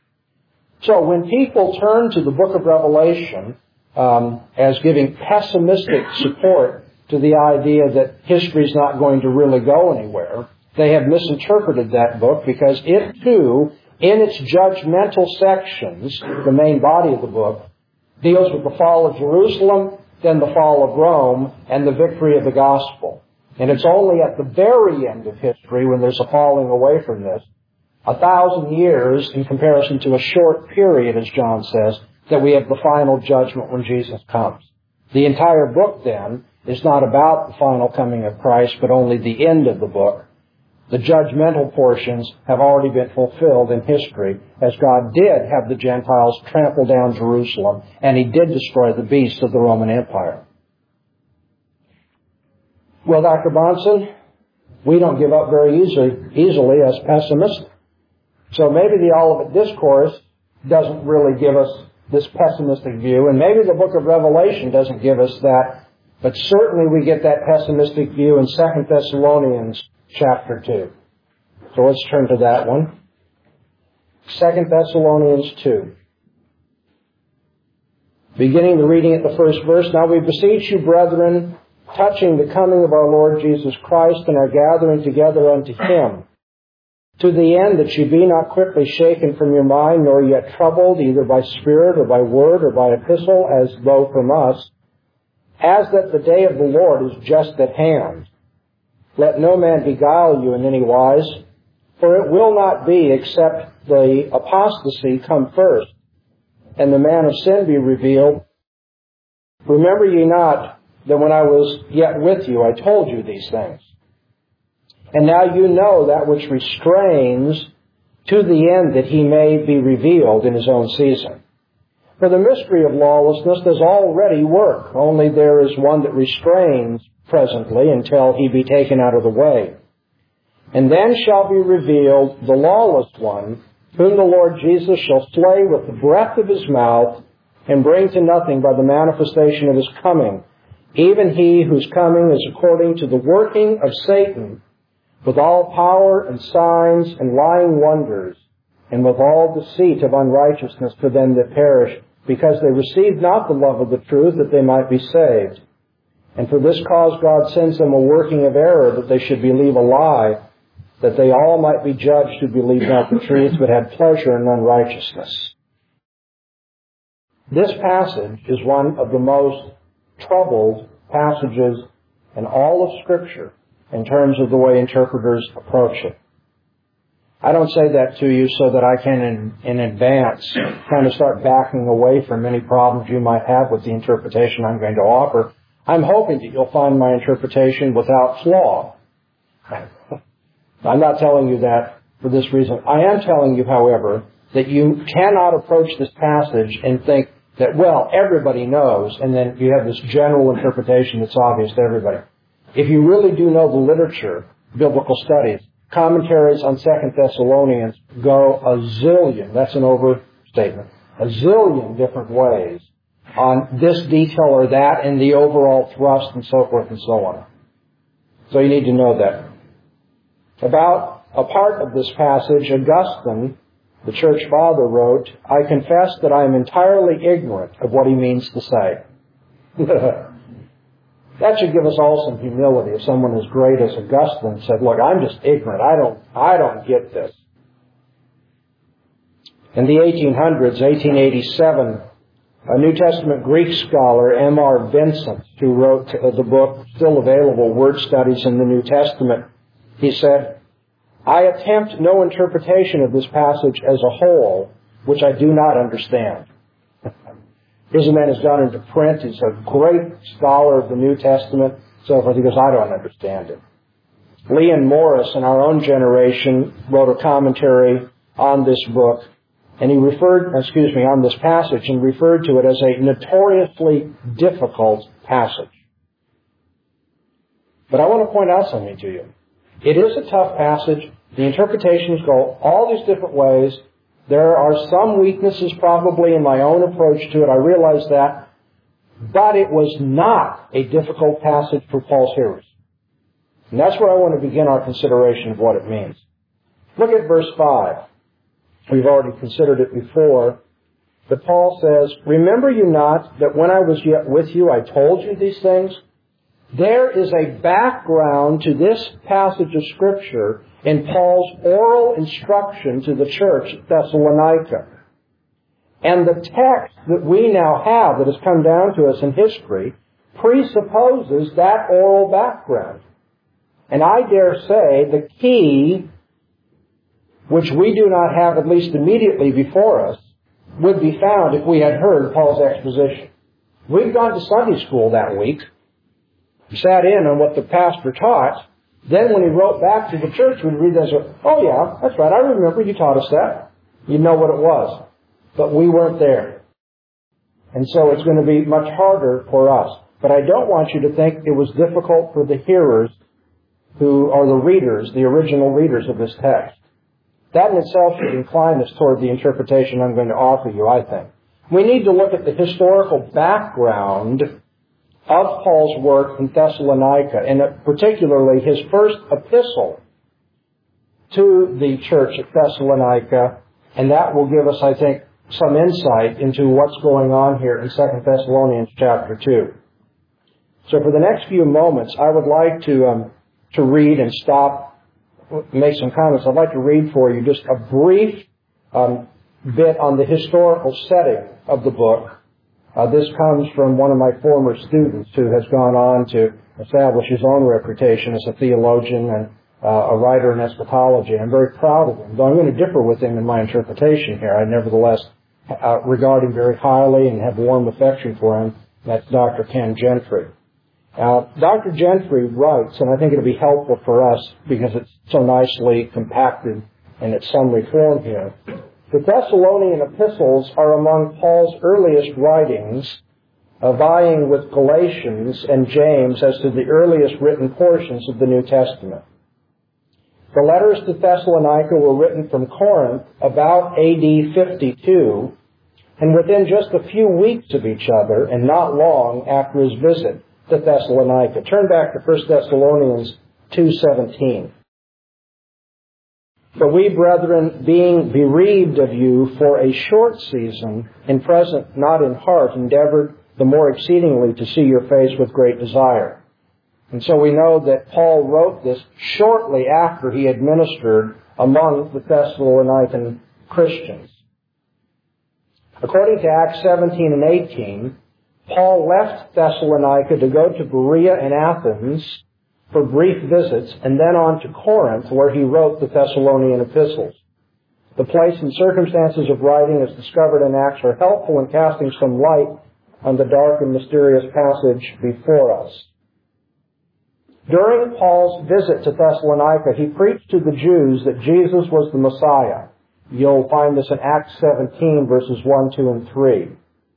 So when people turn to the book of Revelation um, as giving pessimistic support to the idea that history is not going to really go anywhere, they have misinterpreted that book because it too, in its judgmental sections, the main body of the book, deals with the fall of Jerusalem, then the fall of Rome, and the victory of the gospel. And it's only at the very end of history, when there's a falling away from this, a thousand years in comparison to a short period, as John says, that we have the final judgment when Jesus comes. The entire book, then, is not about the final coming of Christ, but only the end of the book. The judgmental portions have already been fulfilled in history, as God did have the Gentiles trample down Jerusalem, and He did destroy the beast of the Roman Empire. Well, Doctor Bahnsen, we don't give up very easily, easily as pessimists. So maybe the Olivet Discourse doesn't really give us this pessimistic view, and maybe the book of Revelation doesn't give us that But certainly we get that pessimistic view in Second Thessalonians chapter two. So let's turn to that one. Second Thessalonians two. Beginning the reading at the first verse, Now we beseech you, brethren, touching the coming of our Lord Jesus Christ and our gathering together unto Him, to the end that ye be not quickly shaken from your mind, nor yet troubled, either by spirit or by word or by epistle, as though from us, as that the day of the Lord is just at hand. Let no man beguile you in any wise, for it will not be except the apostasy come first, and the man of sin be revealed. Remember ye not that when I was yet with you, I told you these things. And now you know that which restrains to the end that he may be revealed in his own season. For the mystery of lawlessness does already work, only there is one that restrains presently until he be taken out of the way. And then shall be revealed the lawless one, whom the Lord Jesus shall slay with the breath of his mouth, and bring to nothing by the manifestation of his coming, even he whose coming is according to the working of Satan, with all power and signs and lying wonders, and with all deceit of unrighteousness to them that perish, because they received not the love of the truth, that they might be saved. And for this cause God sends them a working of error, that they should believe a lie, that they all might be judged who believed not the truth, but had pleasure in unrighteousness. This passage is one of the most troubled passages in all of Scripture in terms of the way interpreters approach it. I don't say that to you so that I can, in, in advance, kind of start backing away from any problems you might have with the interpretation I'm going to offer. I'm hoping that you'll find my interpretation without flaw. I'm not telling you that for this reason. I am telling you, however, that you cannot approach this passage and think that, well, everybody knows, and then you have this general interpretation that's obvious to everybody. If you really do know the literature, biblical studies, commentaries on Second Thessalonians go a zillion, that's an overstatement, a zillion different ways on this detail or that and the overall thrust and so forth and so on. So you need to know that. About a part of this passage, Augustine, the church father, wrote, I confess that I am entirely ignorant of what he means to say. That should give us all some humility. If someone as great as Augustine said, look, I'm just ignorant. I don't, I don't get this. In the eighteen hundreds, eighteen eighty-seven, a New Testament Greek scholar, M R Vincent, who wrote the book, still available, Word Studies in the New Testament, he said, I attempt no interpretation of this passage as a whole, which I do not understand. Here's a man who's gone into print. He's a great scholar of the New Testament, so forth. He goes, I don't understand it. Leon Morris, in our own generation, wrote a commentary on this book, and he referred, excuse me, on this passage, and referred to it as a notoriously difficult passage. But I want to point out something to you. It is a tough passage. The interpretations go all these different ways. There are some weaknesses probably in my own approach to it. I realize that. But it was not a difficult passage for Paul's hearers. And that's where I want to begin our consideration of what it means. Look at verse five. We've already considered it before. But Paul says, Remember you not that when I was yet with you, I told you these things? There is a background to this passage of Scripture in Paul's oral instruction to the church at Thessalonica. And the text that we now have that has come down to us in history presupposes that oral background. And I dare say the key, which we do not have at least immediately before us, would be found if we had heard Paul's exposition. We've gone to Sunday school that week, sat in on what the pastor taught. Then when he wrote back to the church, we'd read that and say, oh yeah, that's right, I remember you taught us that. You know what it was. But we weren't there. And so it's going to be much harder for us. But I don't want you to think it was difficult for the hearers who are the readers, the original readers of this text. That in itself should incline us toward the interpretation I'm going to offer you, I think. We need to look at the historical background of Paul's work in Thessalonica, and particularly his first epistle to the church at Thessalonica, and that will give us, I think, some insight into what's going on here in Second Thessalonians chapter two. So for the next few moments, I would like to um, to read and stop, make some comments. I'd like to read for you just a brief um, bit on the historical setting of the book. Uh, this comes from one of my former students who has gone on to establish his own reputation as a theologian and uh, a writer in eschatology. I'm very proud of him, though I'm going to differ with him in my interpretation here. I nevertheless uh, regard him very highly and have warm affection for him. That's Doctor Ken Gentry. Uh, Doctor Gentry writes, and I think it'll be helpful for us because it's so nicely compacted in its summary form here. The Thessalonian epistles are among Paul's earliest writings, uh, vying with Galatians and James as to the earliest written portions of the New Testament. The letters to Thessalonica were written from Corinth about A D fifty-two, and within just a few weeks of each other, and not long after his visit to Thessalonica. Turn back to First Thessalonians two seventeen. For we, brethren, being bereaved of you for a short season, in present not in heart, endeavored the more exceedingly to see your face with great desire. And so we know that Paul wrote this shortly after he had ministered among the Thessalonican Christians. According to Acts seventeen and eighteen, Paul left Thessalonica to go to Berea and Athens for brief visits, and then on to Corinth, where he wrote the Thessalonian epistles. The place and circumstances of writing as discovered in Acts are helpful in casting some light on the dark and mysterious passage before us. During Paul's visit to Thessalonica, he preached to the Jews that Jesus was the Messiah. You'll find this in Acts seventeen, verses one, two, and three.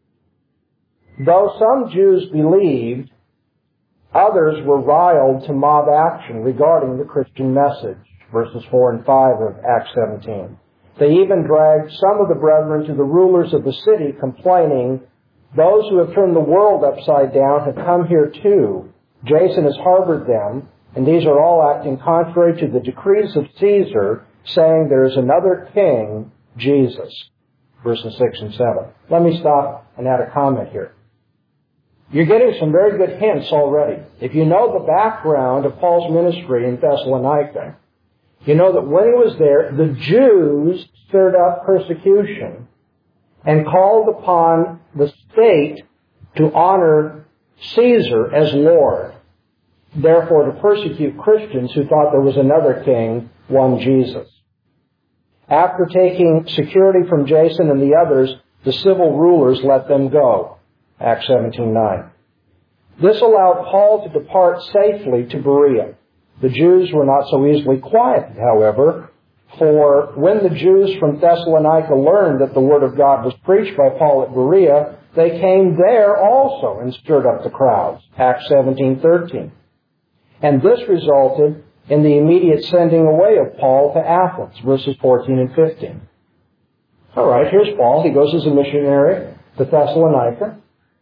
Though some Jews believed, others were riled to mob action regarding the Christian message, verses four and five of Acts seventeen. They even dragged some of the brethren to the rulers of the city, complaining, "Those who have turned the world upside down have come here too. Jason has harbored them, and these are all acting contrary to the decrees of Caesar, saying there is another king, Jesus." Verses six and seven. Let me stop and add a comment here. You're getting some very good hints already. If you know the background of Paul's ministry in Thessalonica, you know that when he was there, the Jews stirred up persecution and called upon the state to honor Caesar as Lord, therefore to persecute Christians who thought there was another king, one Jesus. After taking security from Jason and the others, the civil rulers let them go. Acts seventeen nine. This allowed Paul to depart safely to Berea. The Jews were not so easily quieted, however, for when the Jews from Thessalonica learned that the word of God was preached by Paul at Berea, they came there also and stirred up the crowds. Acts seventeen thirteen. And this resulted in the immediate sending away of Paul to Athens, verses fourteen and fifteen. All right, here's Paul. He goes as a missionary to Thessalonica.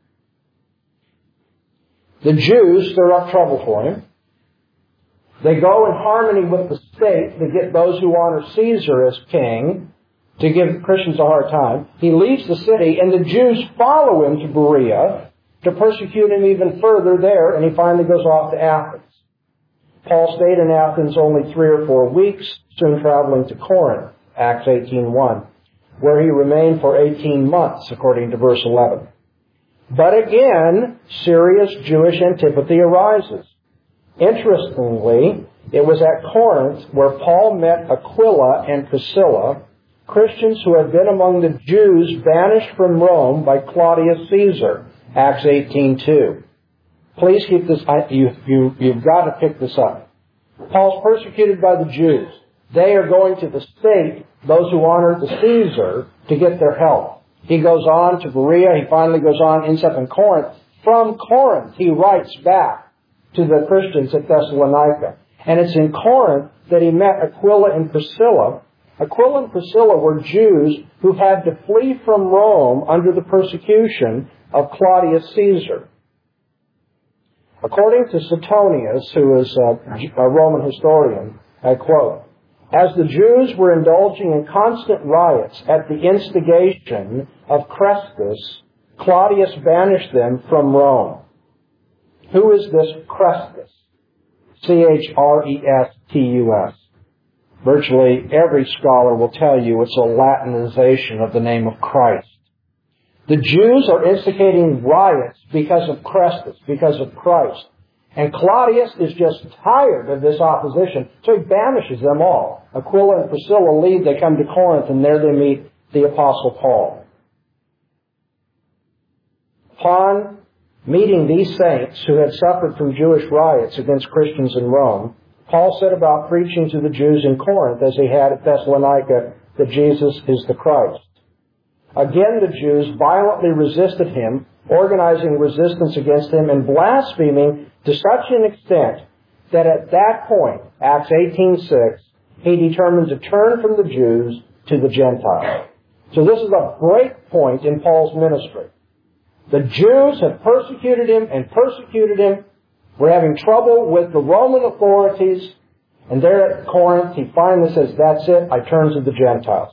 The Jews stir up trouble for him. They go in harmony with the state to get those who honor Caesar as king, to give Christians a hard time. He leaves the city, and the Jews follow him to Berea to persecute him even further there, and he finally goes off to Athens. Paul stayed in Athens only three or four weeks, soon traveling to Corinth, Acts eighteen one, where he remained for eighteen months, according to verse eleven. But again, serious Jewish antipathy arises. Interestingly, it was at Corinth where Paul met Aquila and Priscilla, Christians who had been among the Jews banished from Rome by Claudius Caesar, Acts eighteen two. Please keep this, you, you, you've got to pick this up. Paul's persecuted by the Jews. They are going to the state, those who honor the Caesar, to get their help. He goes on to Berea. He finally goes on, ends up in Corinth. From Corinth, he writes back to the Christians at Thessalonica. And it's in Corinth that he met Aquila and Priscilla. Aquila and Priscilla were Jews who had to flee from Rome under the persecution of Claudius Caesar. According to Suetonius, who is a, a Roman historian, I quote, "As the Jews were indulging in constant riots at the instigation of Chrestus, Claudius banished them from Rome." Who is this Chrestus? C H R E S T U S. Virtually every scholar will tell you it's a Latinization of the name of Christ. The Jews are instigating riots because of Chrestus, because of Christ. And Claudius is just tired of this opposition, so he banishes them all. Aquila and Priscilla leave, they come to Corinth, and there they meet the Apostle Paul. Upon meeting these saints who had suffered from Jewish riots against Christians in Rome, Paul set about preaching to the Jews in Corinth, as he had at Thessalonica, that Jesus is the Christ. Again, the Jews violently resisted him, organizing resistance against him and blaspheming to such an extent that at that point, Acts eighteen six, he determined to turn from the Jews to the Gentiles. So this is a break point in Paul's ministry. The Jews have persecuted him and persecuted him. We're having trouble with the Roman authorities. And there at Corinth, he finally says, "That's it, I turn to the Gentiles."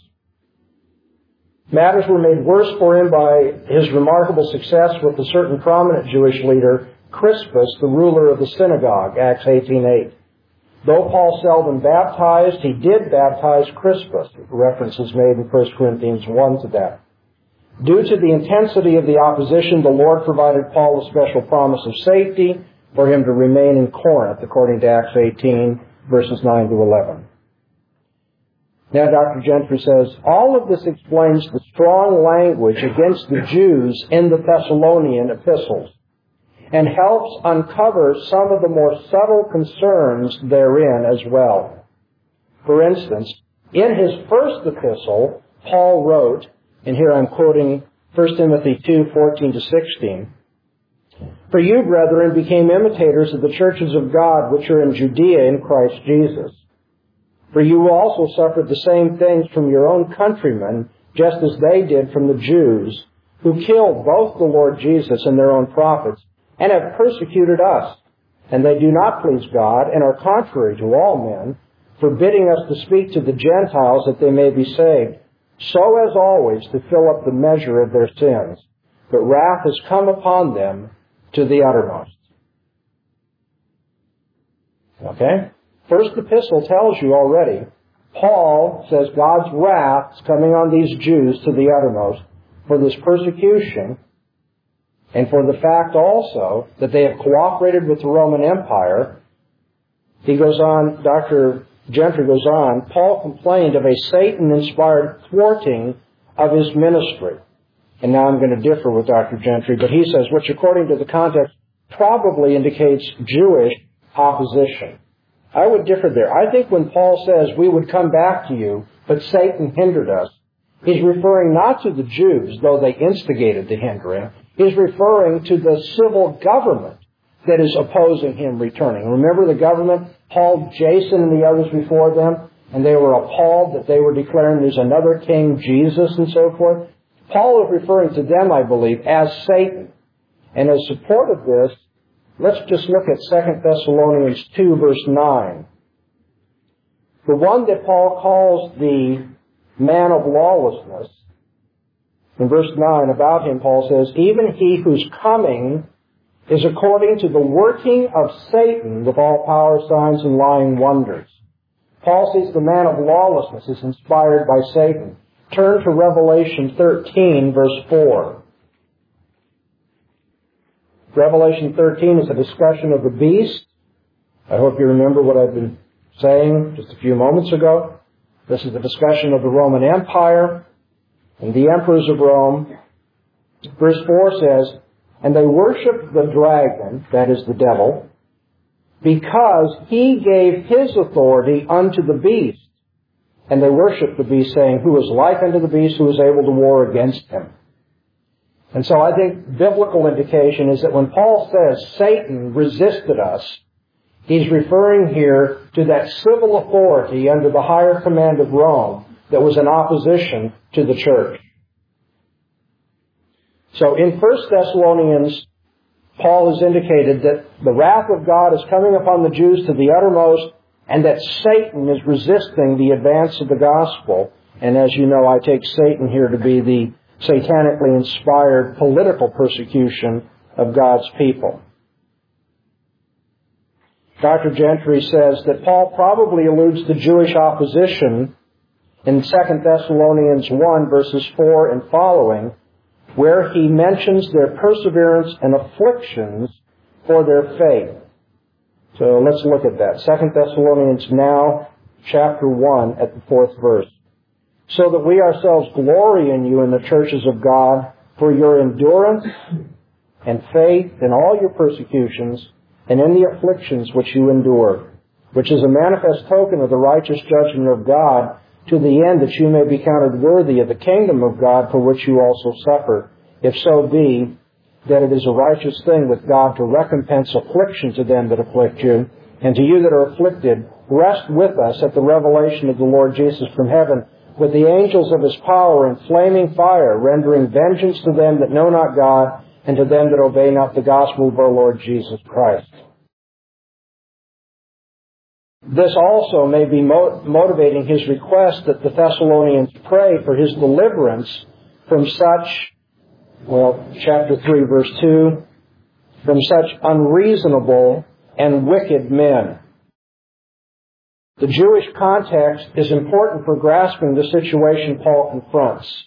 Matters were made worse for him by his remarkable success with a certain prominent Jewish leader, Crispus, the ruler of the synagogue, Acts eighteen eight. Though Paul seldom baptized, he did baptize Crispus. Reference is made in First Corinthians one to that. Due to the intensity of the opposition, the Lord provided Paul a special promise of safety for him to remain in Corinth, according to Acts eighteen, verses nine to eleven. Now, Doctor Gentry says, all of this explains the strong language against the Jews in the Thessalonian epistles and helps uncover some of the more subtle concerns therein as well. For instance, in his first epistle, Paul wrote, and here I'm quoting First Timothy two fourteen to sixteen, "For you, brethren, became imitators of the churches of God which are in Judea in Christ Jesus. For you also suffered the same things from your own countrymen, just as they did from the Jews, who killed both the Lord Jesus and their own prophets, and have persecuted us. And they do not please God, and are contrary to all men, forbidding us to speak to the Gentiles that they may be saved, so as always to fill up the measure of their sins. But wrath has come upon them to the uttermost." Okay? First epistle tells you already, Paul says God's wrath is coming on these Jews to the uttermost for this persecution and for the fact also that they have cooperated with the Roman Empire. He goes on, Doctor Gentry goes on, Paul complained of a Satan-inspired thwarting of his ministry. And now I'm going to differ with Doctor Gentry, but he says, which according to the context probably indicates Jewish opposition. I would differ there. I think when Paul says, "We would come back to you, but Satan hindered us," he's referring not to the Jews, though they instigated the hindering. He's referring to the civil government that is opposing him returning. Remember the government hauled Jason and the others before them, and they were appalled that they were declaring there's another king, Jesus, and so forth. Paul is referring to them, I believe, as Satan. And as support of this, let's just look at Second Thessalonians two, verse nine. The one that Paul calls the man of lawlessness, in verse nine, about him, Paul says, "Even he whose coming is according to the working of Satan with all power, signs, and lying wonders." Paul says the man of lawlessness is inspired by Satan. Turn to Revelation thirteen, verse four. Revelation thirteen is a discussion of the beast. I hope you remember what I've been saying just a few moments ago. This is the discussion of the Roman Empire and the emperors of Rome. Verse four says, "And they worshiped the dragon," that is the devil, "because he gave his authority unto the beast. And they worshiped the beast, saying, Who is like unto the beast, who is able to war against him?" And so I think biblical indication is that when Paul says Satan resisted us, he's referring here to that civil authority under the higher command of Rome that was in opposition to the church. So in First Thessalonians Paul has indicated that the wrath of God is coming upon the Jews to the uttermost, and that Satan is resisting the advance of the gospel. And as you know, I take Satan here to be the satanically inspired political persecution of God's people. Doctor Gentry says that Paul probably alludes to Jewish opposition in Second Thessalonians one, verses four and following, where he mentions their perseverance and afflictions for their faith. So let's look at that. Second Thessalonians now, chapter one, at the fourth verse. So that we ourselves glory in you in the churches of God for your endurance and faith in all your persecutions and in the afflictions which you endure, which is a manifest token of the righteous judgment of God, to the end that you may be counted worthy of the kingdom of God, for which you also suffer, if so be that it is a righteous thing with God to recompense affliction to them that afflict you, and to you that are afflicted, rest with us at the revelation of the Lord Jesus from heaven, with the angels of his power in flaming fire, rendering vengeance to them that know not God, and to them that obey not the gospel of our Lord Jesus Christ. This also may be mo- motivating his request that the Thessalonians pray for his deliverance from such, well, chapter three, verse two, from such unreasonable and wicked men. The Jewish context is important for grasping the situation Paul confronts.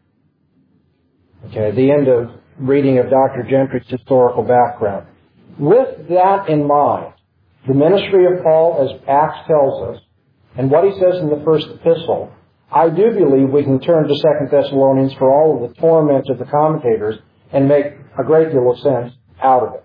Okay, the end of reading of Doctor Gentry's historical background. With that in mind, the ministry of Paul, as Acts tells us, and what he says in the first epistle, I do believe we can turn to Second Thessalonians for all of the torment of the commentators and make a great deal of sense out of it.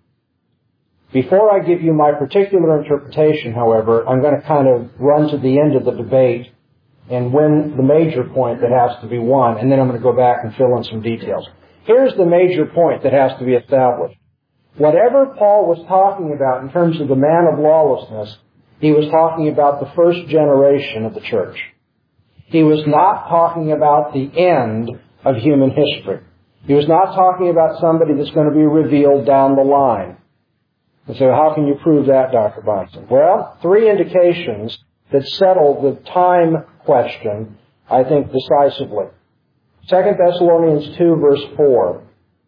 Before I give you my particular interpretation, however, I'm going to kind of run to the end of the debate and win the major point that has to be won, and then I'm going to go back and fill in some details. Here's the major point that has to be established. Whatever Paul was talking about in terms of the man of lawlessness, he was talking about the first generation of the church. He was not talking about the end of human history. He was not talking about somebody that's going to be revealed down the line. And so how can you prove that, Doctor Bonson? Well, three indications that settle the time question, I think, decisively. Second Thessalonians two, verse four,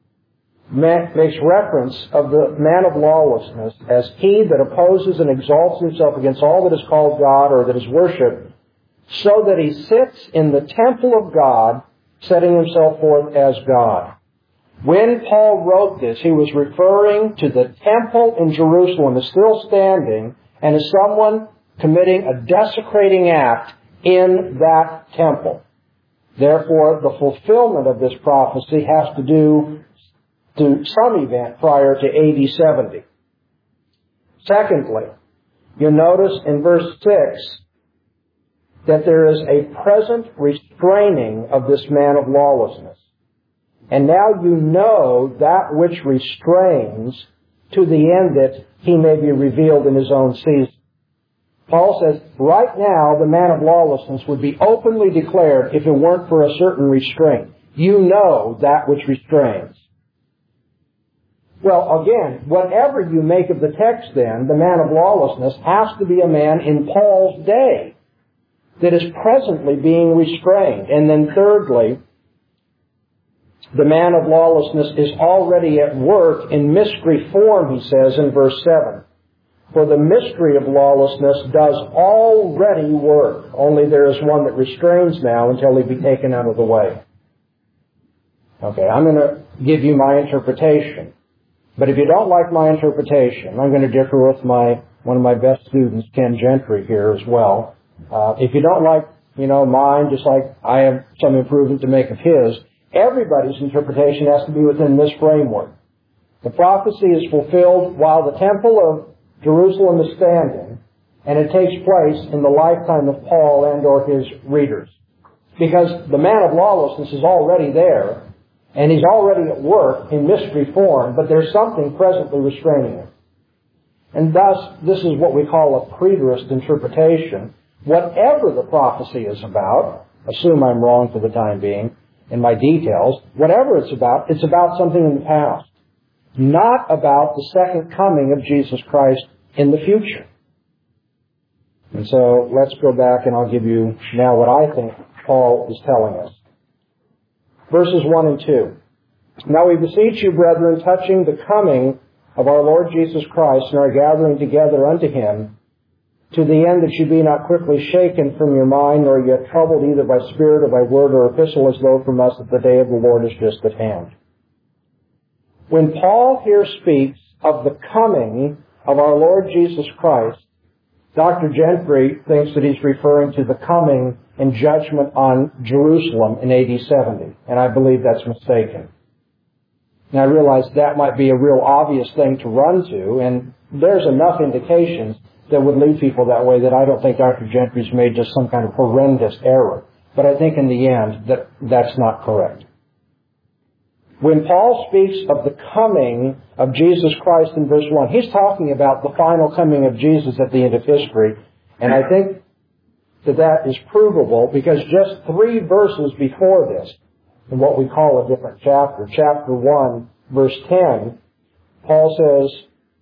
makes reference of the man of lawlessness as he that opposes and exalts himself against all that is called God or that is worshipped, so that he sits in the temple of God, setting himself forth as God. When Paul wrote this, he was referring to the temple in Jerusalem as still standing and as someone committing a desecrating act in that temple. Therefore, the fulfillment of this prophecy has to do to some event prior to A D seventy. Secondly, you notice in verse six that there is a present restraining of this man of lawlessness. And now you know that which restrains to the end that he may be revealed in his own season. Paul says, right now the man of lawlessness would be openly declared if it weren't for a certain restraint. You know that which restrains. Well, again, whatever you make of the text then, the man of lawlessness has to be a man in Paul's day that is presently being restrained. And then thirdly, the man of lawlessness is already at work in mystery form, he says in verse seven. For the mystery of lawlessness does already work, only there is one that restrains now until he be taken out of the way. Okay, I'm going to give you my interpretation. But if you don't like my interpretation, I'm going to differ with my one of my best students, Ken Gentry, here as well. Uh, if you don't like, you know, mine, just like I have some improvement to make of his, everybody's interpretation has to be within this framework. The prophecy is fulfilled while the temple of Jerusalem is standing, and it takes place in the lifetime of Paul and or his readers. Because the man of lawlessness is already there, and he's already at work in mystery form, but there's something presently restraining him. And thus, this is what we call a preterist interpretation. Whatever the prophecy is about, assume I'm wrong for the time being in my details, whatever it's about, it's about something in the past. not about the second coming of Jesus Christ in the future. And so let's go back and I'll give you now what I think Paul is telling us. Verses one and two. Now we beseech you, brethren, touching the coming of our Lord Jesus Christ and our gathering together unto him, to the end that you be not quickly shaken from your mind, nor yet troubled either by spirit or by word or epistle, as though from us that the day of the Lord is just at hand. When Paul here speaks of the coming of our Lord Jesus Christ, Doctor Gentry thinks that he's referring to the coming and judgment on Jerusalem in A D seventy, and I believe that's mistaken. And I realize that might be a real obvious thing to run to, and there's enough indications that would lead people that way that I don't think Doctor Gentry's made just some kind of horrendous error. But I think in the end that that's not correct. When Paul speaks of the coming of Jesus Christ in verse one, he's talking about the final coming of Jesus at the end of history. And I think that that is provable because just three verses before this, in what we call a different chapter, chapter one, verse ten, Paul says,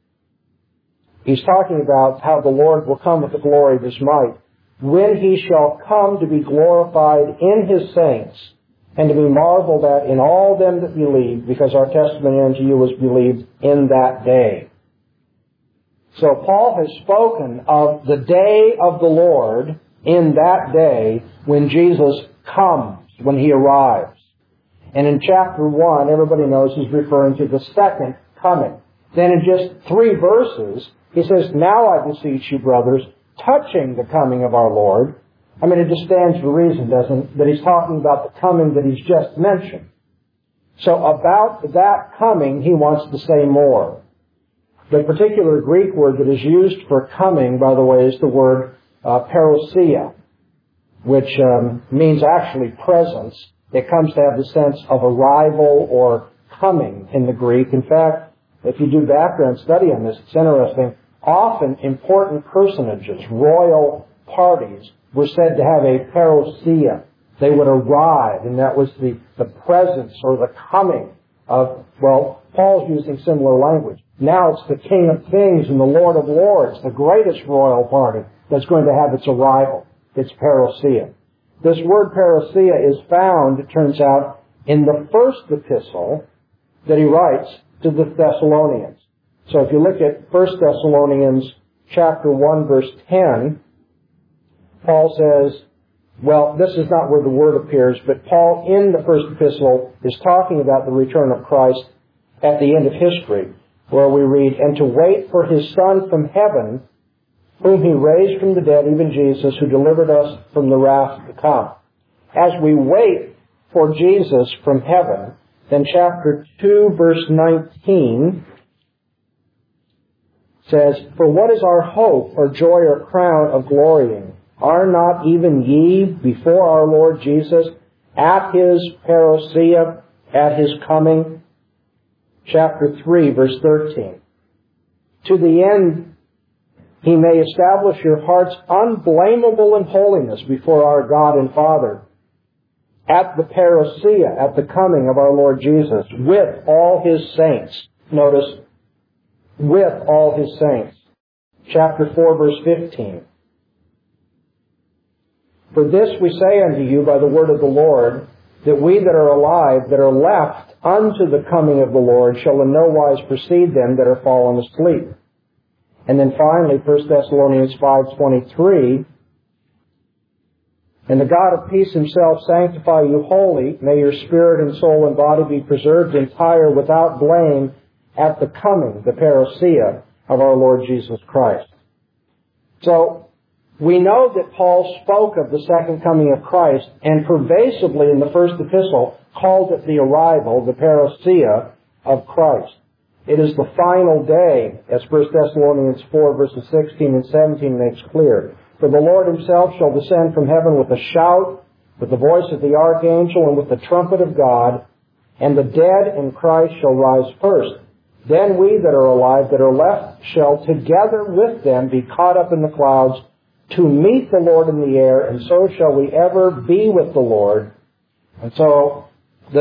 he's talking about how the Lord will come with the glory of his might, when he shall come to be glorified in his saints, and to be marveled at in all them that believe, because our testimony unto you was believed in that day. So Paul has spoken of the day of the Lord in that day when Jesus comes, when he arrives. And in chapter one, everybody knows he's referring to the second coming. Then in just three verses, he says, now I beseech you, brothers, touching the coming of our Lord. I mean, it just stands to reason, doesn't it, that he's talking about the coming that he's just mentioned. So about that coming, he wants to say more. The particular Greek word that is used for coming, by the way, is the word uh, parousia, which um, means actually presence. It comes to have the sense of arrival or coming in the Greek. In fact, if you do background study on this, it's interesting. Often important personages, royal parties, were said to have a parousia. They would arrive, and that was the, the presence or the coming of, well, Paul's using similar language. Now it's the King of Kings and the Lord of Lords, the greatest royal party, that's going to have its arrival. It's parousia. This word parousia is found, it turns out, in the first epistle that he writes to the Thessalonians. So if you look at First Thessalonians chapter one, verse ten, Paul says, well, this is not where the word appears, but Paul in the first epistle is talking about the return of Christ at the end of history, where we read, and to wait for his Son from heaven, whom he raised from the dead, even Jesus, who delivered us from the wrath to come. As we wait for Jesus from heaven, then chapter two, verse nineteen says, for what is our hope or joy or crown of glorying? Are not even ye before our Lord Jesus at his parousia, at his coming? Chapter three, verse thirteen. To the end he may establish your hearts unblameable in holiness before our God and Father, at the parousia, at the coming of our Lord Jesus, with all his saints. Notice, with all his saints. Chapter four, verse fifteen. For this we say unto you by the word of the Lord, that we that are alive, that are left unto the coming of the Lord, shall in no wise precede them that are fallen asleep. And then finally, First Thessalonians five twenty-three, and the God of peace himself sanctify you wholly, may your spirit and soul and body be preserved entire without blame at the coming, the parousia, of our Lord Jesus Christ. So, we know that Paul spoke of the second coming of Christ, and pervasively in the first epistle called it the arrival, the parousia of Christ. It is the final day, as First Thessalonians four, verses sixteen and seventeen makes clear. For the Lord himself shall descend from heaven with a shout, with the voice of the archangel, and with the trumpet of God, and the dead in Christ shall rise first. Then we that are alive, that are left, shall together with them be caught up in the clouds to meet the Lord in the air, and so shall we ever be with the Lord. And so the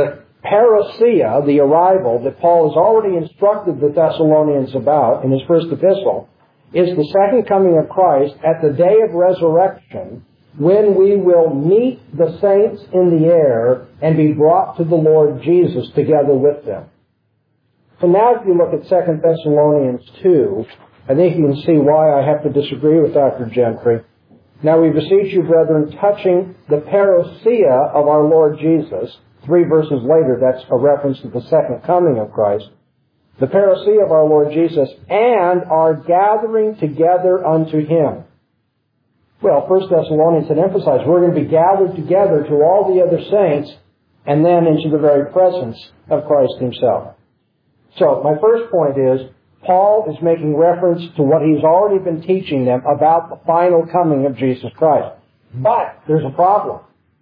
parousia, the arrival that Paul has already instructed the Thessalonians about in his first epistle, is the second coming of Christ at the day of resurrection, when we will meet the saints in the air and be brought to the Lord Jesus together with them. So now if you look at Second Thessalonians two, I think you can see why I have to disagree with Doctor Gentry. Now we beseech you, brethren, touching the parousia of our Lord Jesus. Three verses later, that's a reference to the second coming of Christ. The parousia of our Lord Jesus, and our gathering together unto Him. Well, First Thessalonians had emphasized we're going to be gathered together to all the other saints and then into the very presence of Christ Himself. So, my first point is, Paul is making reference to what he's already been teaching them about the final coming of Jesus Christ. But there's a problem.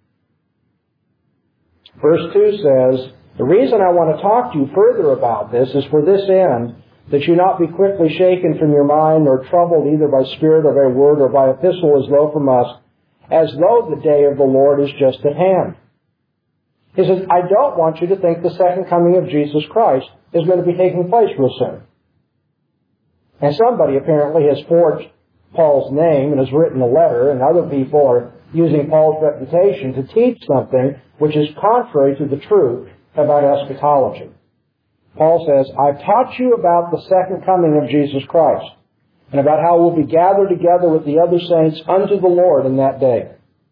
Verse two says, the reason I want to talk to you further about this is for this end, that you not be quickly shaken from your mind, nor troubled either by spirit or by word or by epistle as though from us, as though the day of the Lord is just at hand. He says, I don't want you to think the second coming of Jesus Christ is going to be taking place real soon. And somebody apparently has forged Paul's name and has written a letter, and other people are using Paul's reputation to teach something which is contrary to the truth about eschatology. Paul says, I've taught you about the second coming of Jesus Christ and about how we'll be gathered together with the other saints unto the Lord in that day.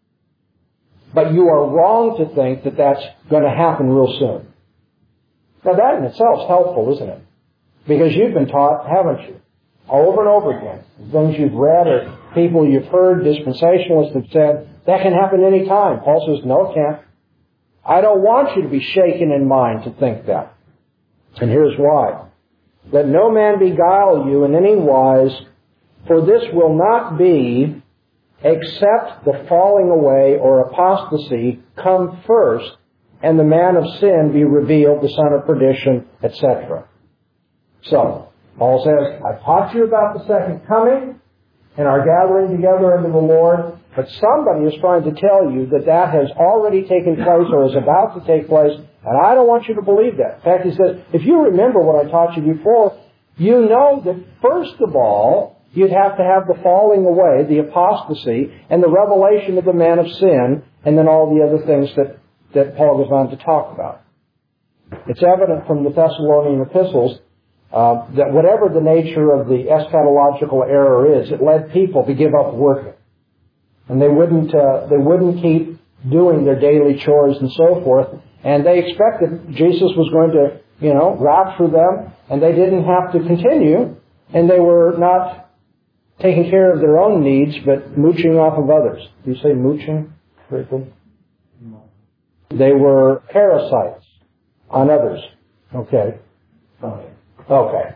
But you are wrong to think that that's going to happen real soon. Now that in itself is helpful, isn't it? Because you've been taught, haven't you? Over and over again. Things you've read or people you've heard, dispensationalists have said, that can happen any time. Paul says, no, it can't. I don't want you to be shaken in mind to think that. And here's why. Let no man beguile you in any wise, for this will not be except the falling away or apostasy come first, and the man of sin be revealed, the son of perdition, et cetera. So, Paul says, I've taught you about the second coming and our gathering together unto the Lord, but somebody is trying to tell you that that has already taken place or is about to take place, and I don't want you to believe that. In fact, he says, if you remember what I taught you before, you know that first of all, you'd have to have the falling away, the apostasy, and the revelation of the man of sin, and then all the other things that, that Paul goes on to talk about. It's evident from the Thessalonian epistles uh, that whatever the nature of the eschatological error is, it led people to give up working. And they wouldn't, uh, they wouldn't keep doing their daily chores and so forth. And they expected Jesus was going to, you know, rapture them, and they didn't have to continue, and they were not taking care of their own needs, but mooching off of others. Do you say mooching? Briefly? No. They were parasites on others. Okay. Okay. Okay.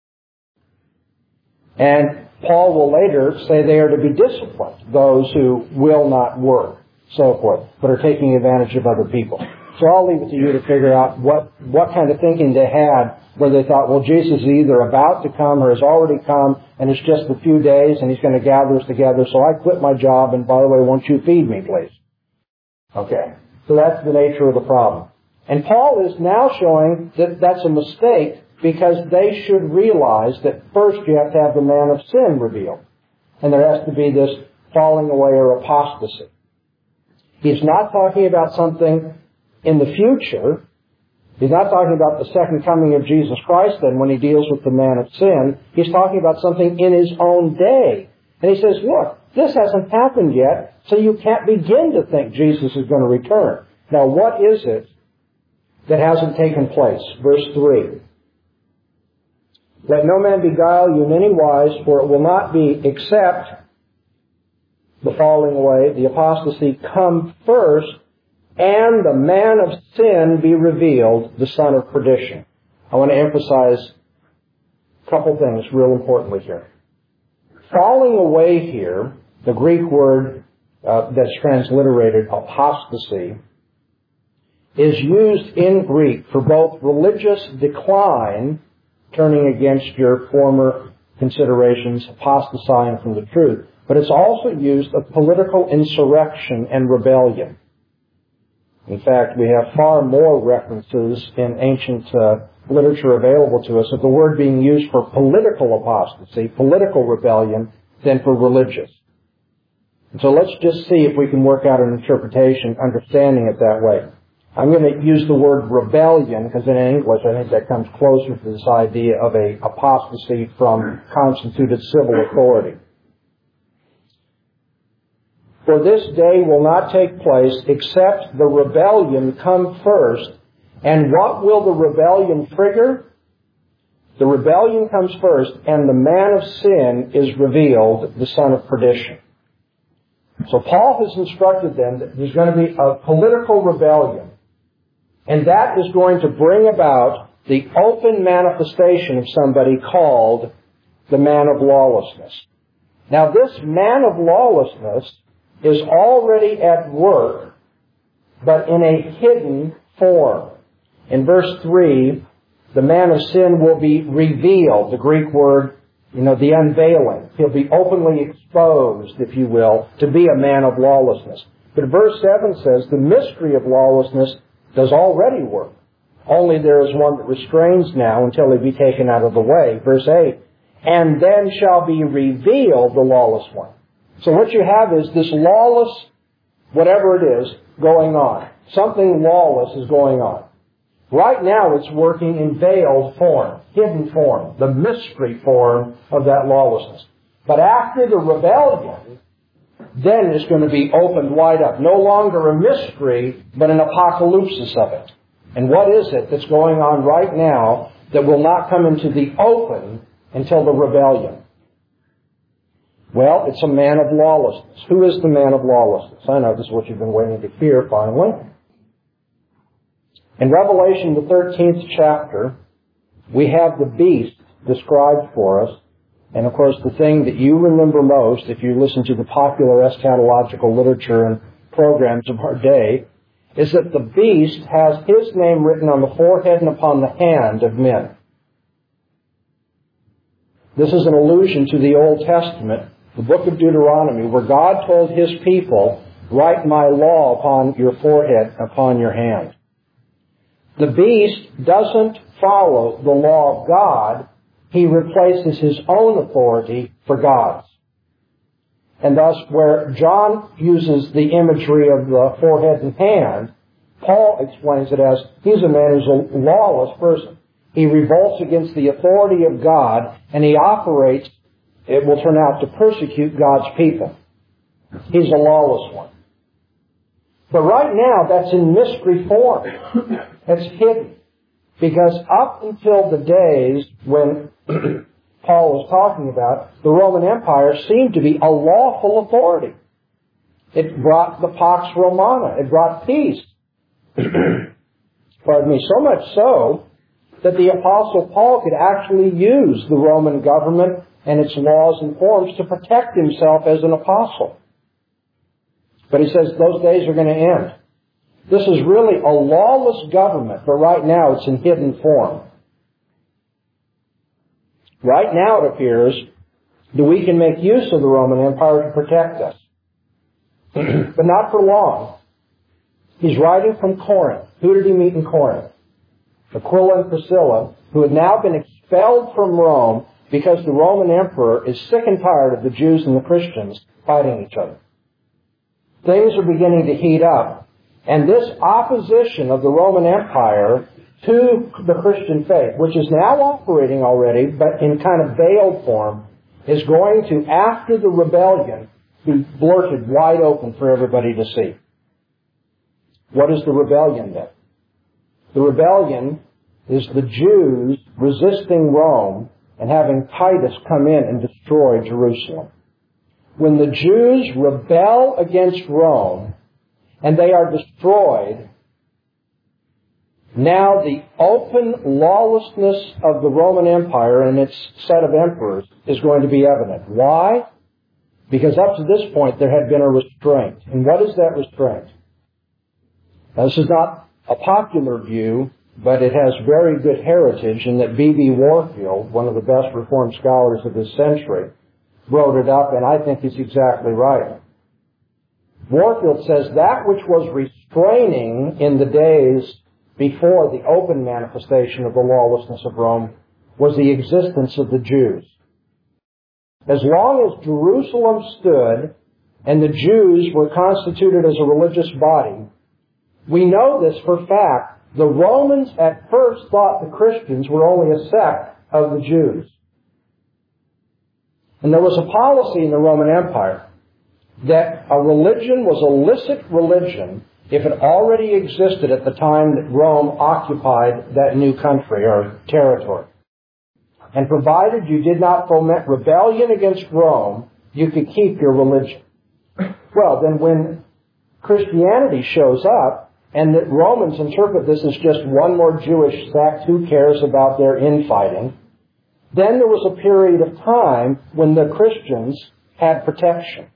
And Paul will later say they are to be disciplined, those who will not work, so forth, but are taking advantage of other people. So I'll leave it to you to figure out what, what kind of thinking they had, where they thought, well, Jesus is either about to come or has already come, and it's just a few days, and He's going to gather us together, so I quit my job, and by the way, won't you feed me, please? Okay. So that's the nature of the problem. And Paul is now showing that that's a mistake, because they should realize that first you have to have the man of sin revealed. And there has to be this falling away or apostasy. He's not talking about something in the future. He's not talking about the second coming of Jesus Christ then when he deals with the man of sin. He's talking about something in his own day. And he says, look, this hasn't happened yet, so you can't begin to think Jesus is going to return. Now, what is it that hasn't taken place? Verse three. Let no man beguile you in any wise, for it will not be except the falling away, the apostasy, come first, and the man of sin be revealed, the son of perdition. I want to emphasize a couple things real importantly here. Falling away here, the Greek word uh, that's transliterated apostasy, is used in Greek for both religious decline, turning against your former considerations, apostatizing from the truth, but it's also used of political insurrection and rebellion. In fact, we have far more references in ancient uh, literature available to us of the word being used for political apostasy, political rebellion, than for religious. And so let's just see if we can work out an interpretation understanding it that way. I'm going to use the word rebellion because in English I think that comes closer to this idea of a apostasy from constituted civil authority. For this day will not take place except the rebellion come first. And what will the rebellion trigger? The rebellion comes first, and the man of sin is revealed, the son of perdition. So Paul has instructed them that there's going to be a political rebellion, and that is going to bring about the open manifestation of somebody called the man of lawlessness. Now this man of lawlessness is already at work, but in a hidden form. In verse three, the man of sin will be revealed, the Greek word, you know, the unveiling. He'll be openly exposed, if you will, to be a man of lawlessness. But verse seven says the mystery of lawlessness does already work. Only there is one that restrains now until he be taken out of the way. Verse eight, and then shall be revealed the lawless one. So what you have is this lawless, whatever it is, going on. Something lawless is going on. Right now it's working in veiled form, hidden form, the mystery form of that lawlessness. But after the rebellion, then it's going to be opened wide up. No longer a mystery, but an apocalypsis of it. And what is it that's going on right now that will not come into the open until the rebellion? Well, it's a man of lawlessness. Who is the man of lawlessness? I know this is what you've been waiting to hear finally. In Revelation, the thirteenth chapter, we have the beast described for us. And of course, the thing that you remember most, if you listen to the popular eschatological literature and programs of our day, is that the beast has his name written on the forehead and upon the hand of men. This is an allusion to the Old Testament, the book of Deuteronomy, where God told his people, write my law upon your forehead, upon your hand. The beast doesn't follow the law of God. He replaces his own authority for God's. And thus, where John uses the imagery of the forehead and hand, Paul explains it as he's a man who's a lawless person. He revolts against the authority of God, and he operates, it will turn out, to persecute God's people. He's a lawless one. But right now, that's in mystery form. It's hidden. Because up until the days when Paul was talking about, the Roman Empire seemed to be a lawful authority. It brought the Pax Romana. It brought peace. Pardon me. So much so that the Apostle Paul could actually use the Roman government and its laws and forms to protect himself as an apostle. But he says those days are going to end. This is really a lawless government, but right now it's in hidden form. Right now it appears that we can make use of the Roman Empire to protect us. But not for long. He's writing from Corinth. Who did he meet in Corinth? Aquila and Priscilla, who had now been expelled from Rome because the Roman emperor is sick and tired of the Jews and the Christians fighting each other. Things are beginning to heat up. And this opposition of the Roman Empire to the Christian faith, which is now operating already, but in kind of veiled form, is going to, after the rebellion, be blurted wide open for everybody to see. What is the rebellion then? The rebellion is the Jews resisting Rome and having Titus come in and destroy Jerusalem. When the Jews rebel against Rome, and they are destroyed, now the open lawlessness of the Roman Empire and its set of emperors is going to be evident. Why? Because up to this point there had been a restraint. And what is that restraint? Now, this is not a popular view, but it has very good heritage in that B B Warfield, one of the best Reformed scholars of this century, wrote it up, and I think he's exactly right. Warfield says that which was restraining in the days before the open manifestation of the lawlessness of Rome was the existence of the Jews. As long as Jerusalem stood and the Jews were constituted as a religious body, we know this for fact. The Romans at first thought the Christians were only a sect of the Jews. And there was a policy in the Roman Empire that a religion was a licit religion if it already existed at the time that Rome occupied that new country or territory. And provided you did not foment rebellion against Rome, you could keep your religion. Well, then when Christianity shows up, and that Romans interpret this as just one more Jewish sect, who cares about their infighting, then there was a period of time when the Christians had protection.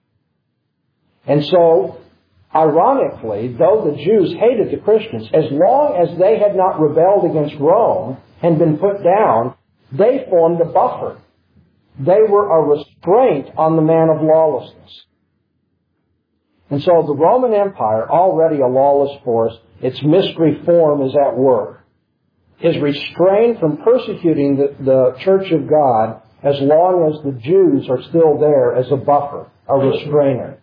And so, ironically, though the Jews hated the Christians, as long as they had not rebelled against Rome and been put down, they formed a buffer. They were a restraint on the man of lawlessness. And so the Roman Empire, already a lawless force, its mystery form is at work, is restrained from persecuting the, the Church of God as long as the Jews are still there as a buffer, a restrainer.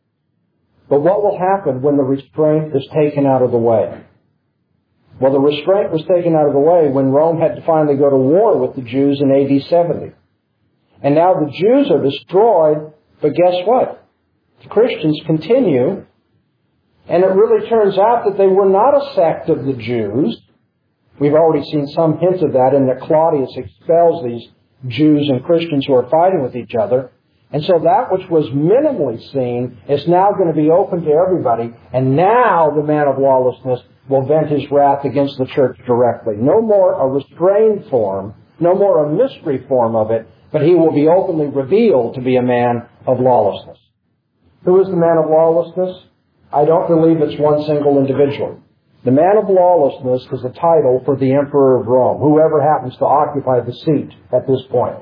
But what will happen when the restraint is taken out of the way? Well, the restraint was taken out of the way when Rome had to finally go to war with the Jews in A D seventy. And now the Jews are destroyed, but guess what? The Christians continue, and it really turns out that they were not a sect of the Jews. We've already seen some hint of that in that Claudius expels these Jews and Christians who are fighting with each other. And so that which was minimally seen is now going to be open to everybody, and now the man of lawlessness will vent his wrath against the church directly. No more a restrained form, no more a mystery form of it, but he will be openly revealed to be a man of lawlessness. Who is the man of lawlessness? I don't believe it's one single individual. The man of lawlessness is a title for the emperor of Rome, whoever happens to occupy the seat at this point.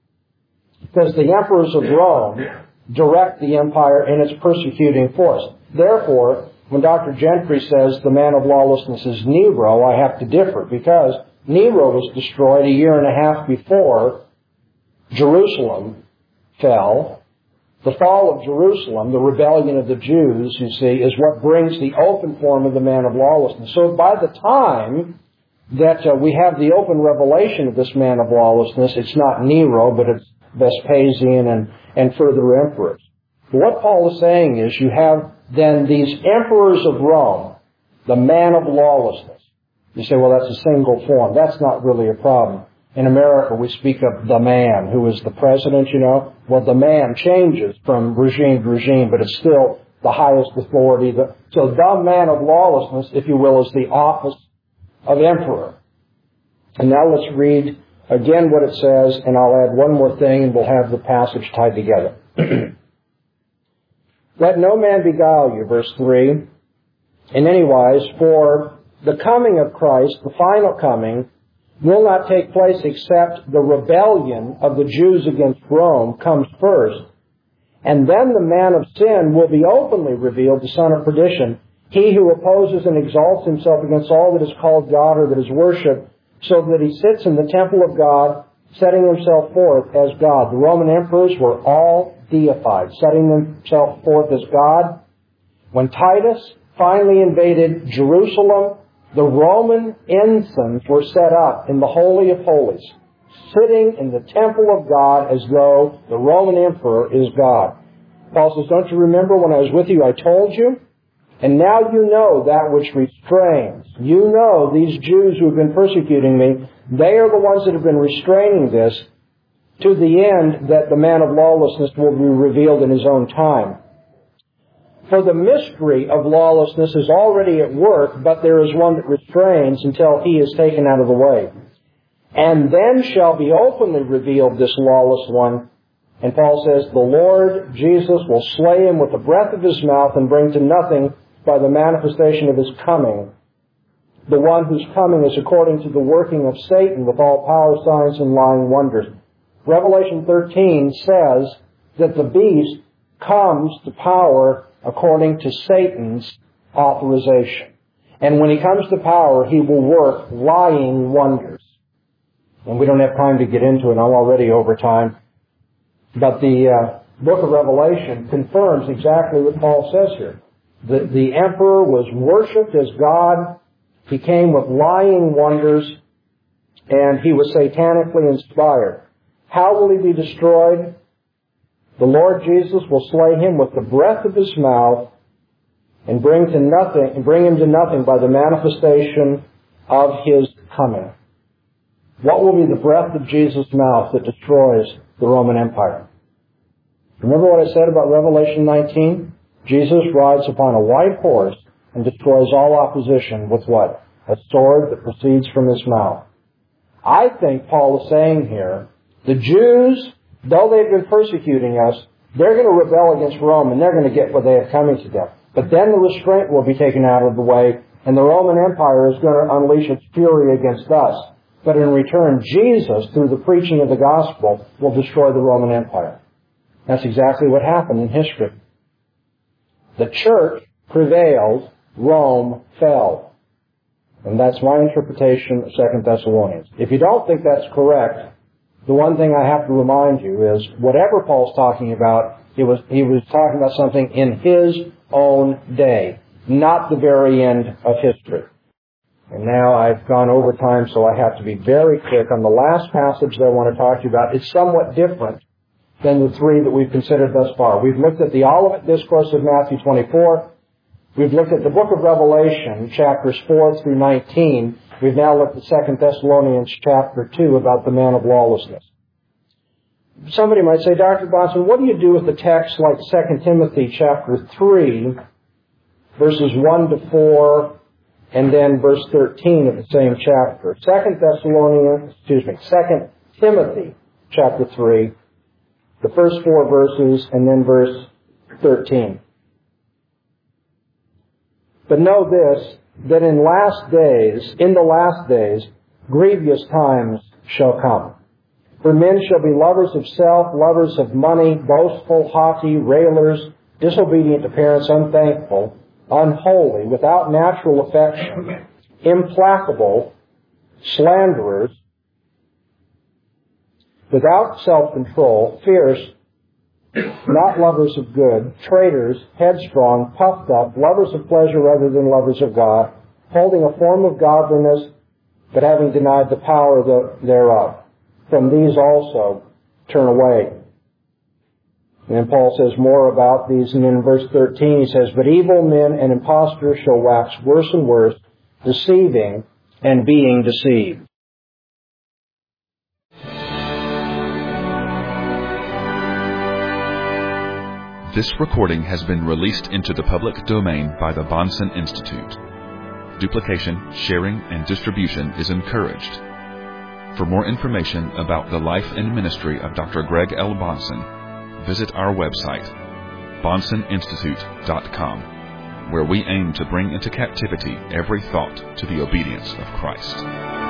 Because the emperors of Rome direct the empire in its persecuting force. Therefore, when Doctor Gentry says the man of lawlessness is Nero, I have to differ, because Nero was destroyed a year and a half before Jerusalem fell. The fall of Jerusalem, the rebellion of the Jews, you see, is what brings the open form of the man of lawlessness. So by the time that uh, we have the open revelation of this man of lawlessness, it's not Nero, but it's Vespasian and, and further emperors. But what Paul is saying is you have then these emperors of Rome, the man of lawlessness. You say, well, that's a single form. That's not really a problem. In America, we speak of the man, who is the president, you know. Well, the man changes from regime to regime, but it's still the highest authority. So the man of lawlessness, if you will, is the office of emperor. And now let's read again what it says, and I'll add one more thing, and we'll have the passage tied together. Let no man beguile you, verse three, in any wise, for the coming of Christ, the final coming, will not take place except the rebellion of the Jews against Rome comes first, and then the man of sin will be openly revealed, the son of perdition, he who opposes and exalts himself against all that is called God or that is worshipped, so that he sits in the temple of God, setting himself forth as God. The Roman emperors were all deified, setting themselves forth as God. When Titus finally invaded Jerusalem, the Roman ensigns were set up in the Holy of Holies, sitting in the temple of God as though the Roman emperor is God. Paul says, don't you remember when I was with you, I told you? And now you know that which restrains. You know these Jews who have been persecuting me, they are the ones that have been restraining this to the end that the man of lawlessness will be revealed in his own time. For the mystery of lawlessness is already at work, but there is one that restrains until he is taken out of the way. And then shall be openly revealed this lawless one. And Paul says, the Lord Jesus will slay him with the breath of his mouth and bring to nothing by the manifestation of his coming. The one whose coming is according to the working of Satan with all power, signs, and lying wonders. Revelation thirteen says that the beast comes to power according to Satan's authorization. And when he comes to power, he will work lying wonders. And we don't have time to get into it. I'm already over time. But the uh, book of Revelation confirms exactly what Paul says here. The, the emperor was worshipped as God. He came with lying wonders, and he was satanically inspired. How will he be destroyed? The Lord Jesus will slay him with the breath of his mouth and bring to nothing, and bring him to nothing by the manifestation of his coming. What will be the breath of Jesus' mouth that destroys the Roman Empire? Remember what I said about Revelation nineteen? Jesus rides upon a white horse and destroys all opposition with what? A sword that proceeds from his mouth. I think Paul is saying here, the Jews, though they've been persecuting us, they're going to rebel against Rome and they're going to get what they have coming to them. But then the restraint will be taken out of the way, and the Roman Empire is going to unleash its fury against us. But in return, Jesus, through the preaching of the gospel, will destroy the Roman Empire. That's exactly what happened in history. The church prevailed, Rome fell. And that's my interpretation of Second Thessalonians. If you don't think that's correct, the one thing I have to remind you is whatever Paul's talking about, he was, he was talking about something in his own day, not the very end of history. And now I've gone over time, so I have to be very quick on the last passage that I want to talk to you about. It's somewhat different than the three that we've considered thus far. We've looked at the Olivet Discourse of Matthew twenty-four. We've looked at the book of Revelation, chapters four through nineteen. We've now looked at Second Thessalonians chapter two about the man of lawlessness. Somebody might say, Doctor Bahnsen, what do you do with a text like Second Timothy chapter three, verses one to four, and then verse thirteen of the same chapter? Second Thessalonians, excuse me, Second Timothy chapter three, the first four verses, and then verse thirteen. But know this, that in last days, in the last days, grievous times shall come. For men shall be lovers of self, lovers of money, boastful, haughty, railers, disobedient to parents, unthankful, unholy, without natural affection, implacable, slanderers, without self-control, fierce, not lovers of good, traitors, headstrong, puffed up, lovers of pleasure rather than lovers of God, holding a form of godliness, but having denied the power thereof. From these also turn away. And then Paul says more about these, and in verse thirteen he says, But evil men and impostors shall wax worse and worse, deceiving and being deceived. This recording has been released into the public domain by the Bahnsen Institute. Duplication, sharing, and distribution is encouraged. For more information about the life and ministry of Doctor Greg L. Bahnsen, visit our website, bahnsen institute dot com, where we aim to bring into captivity every thought to the obedience of Christ.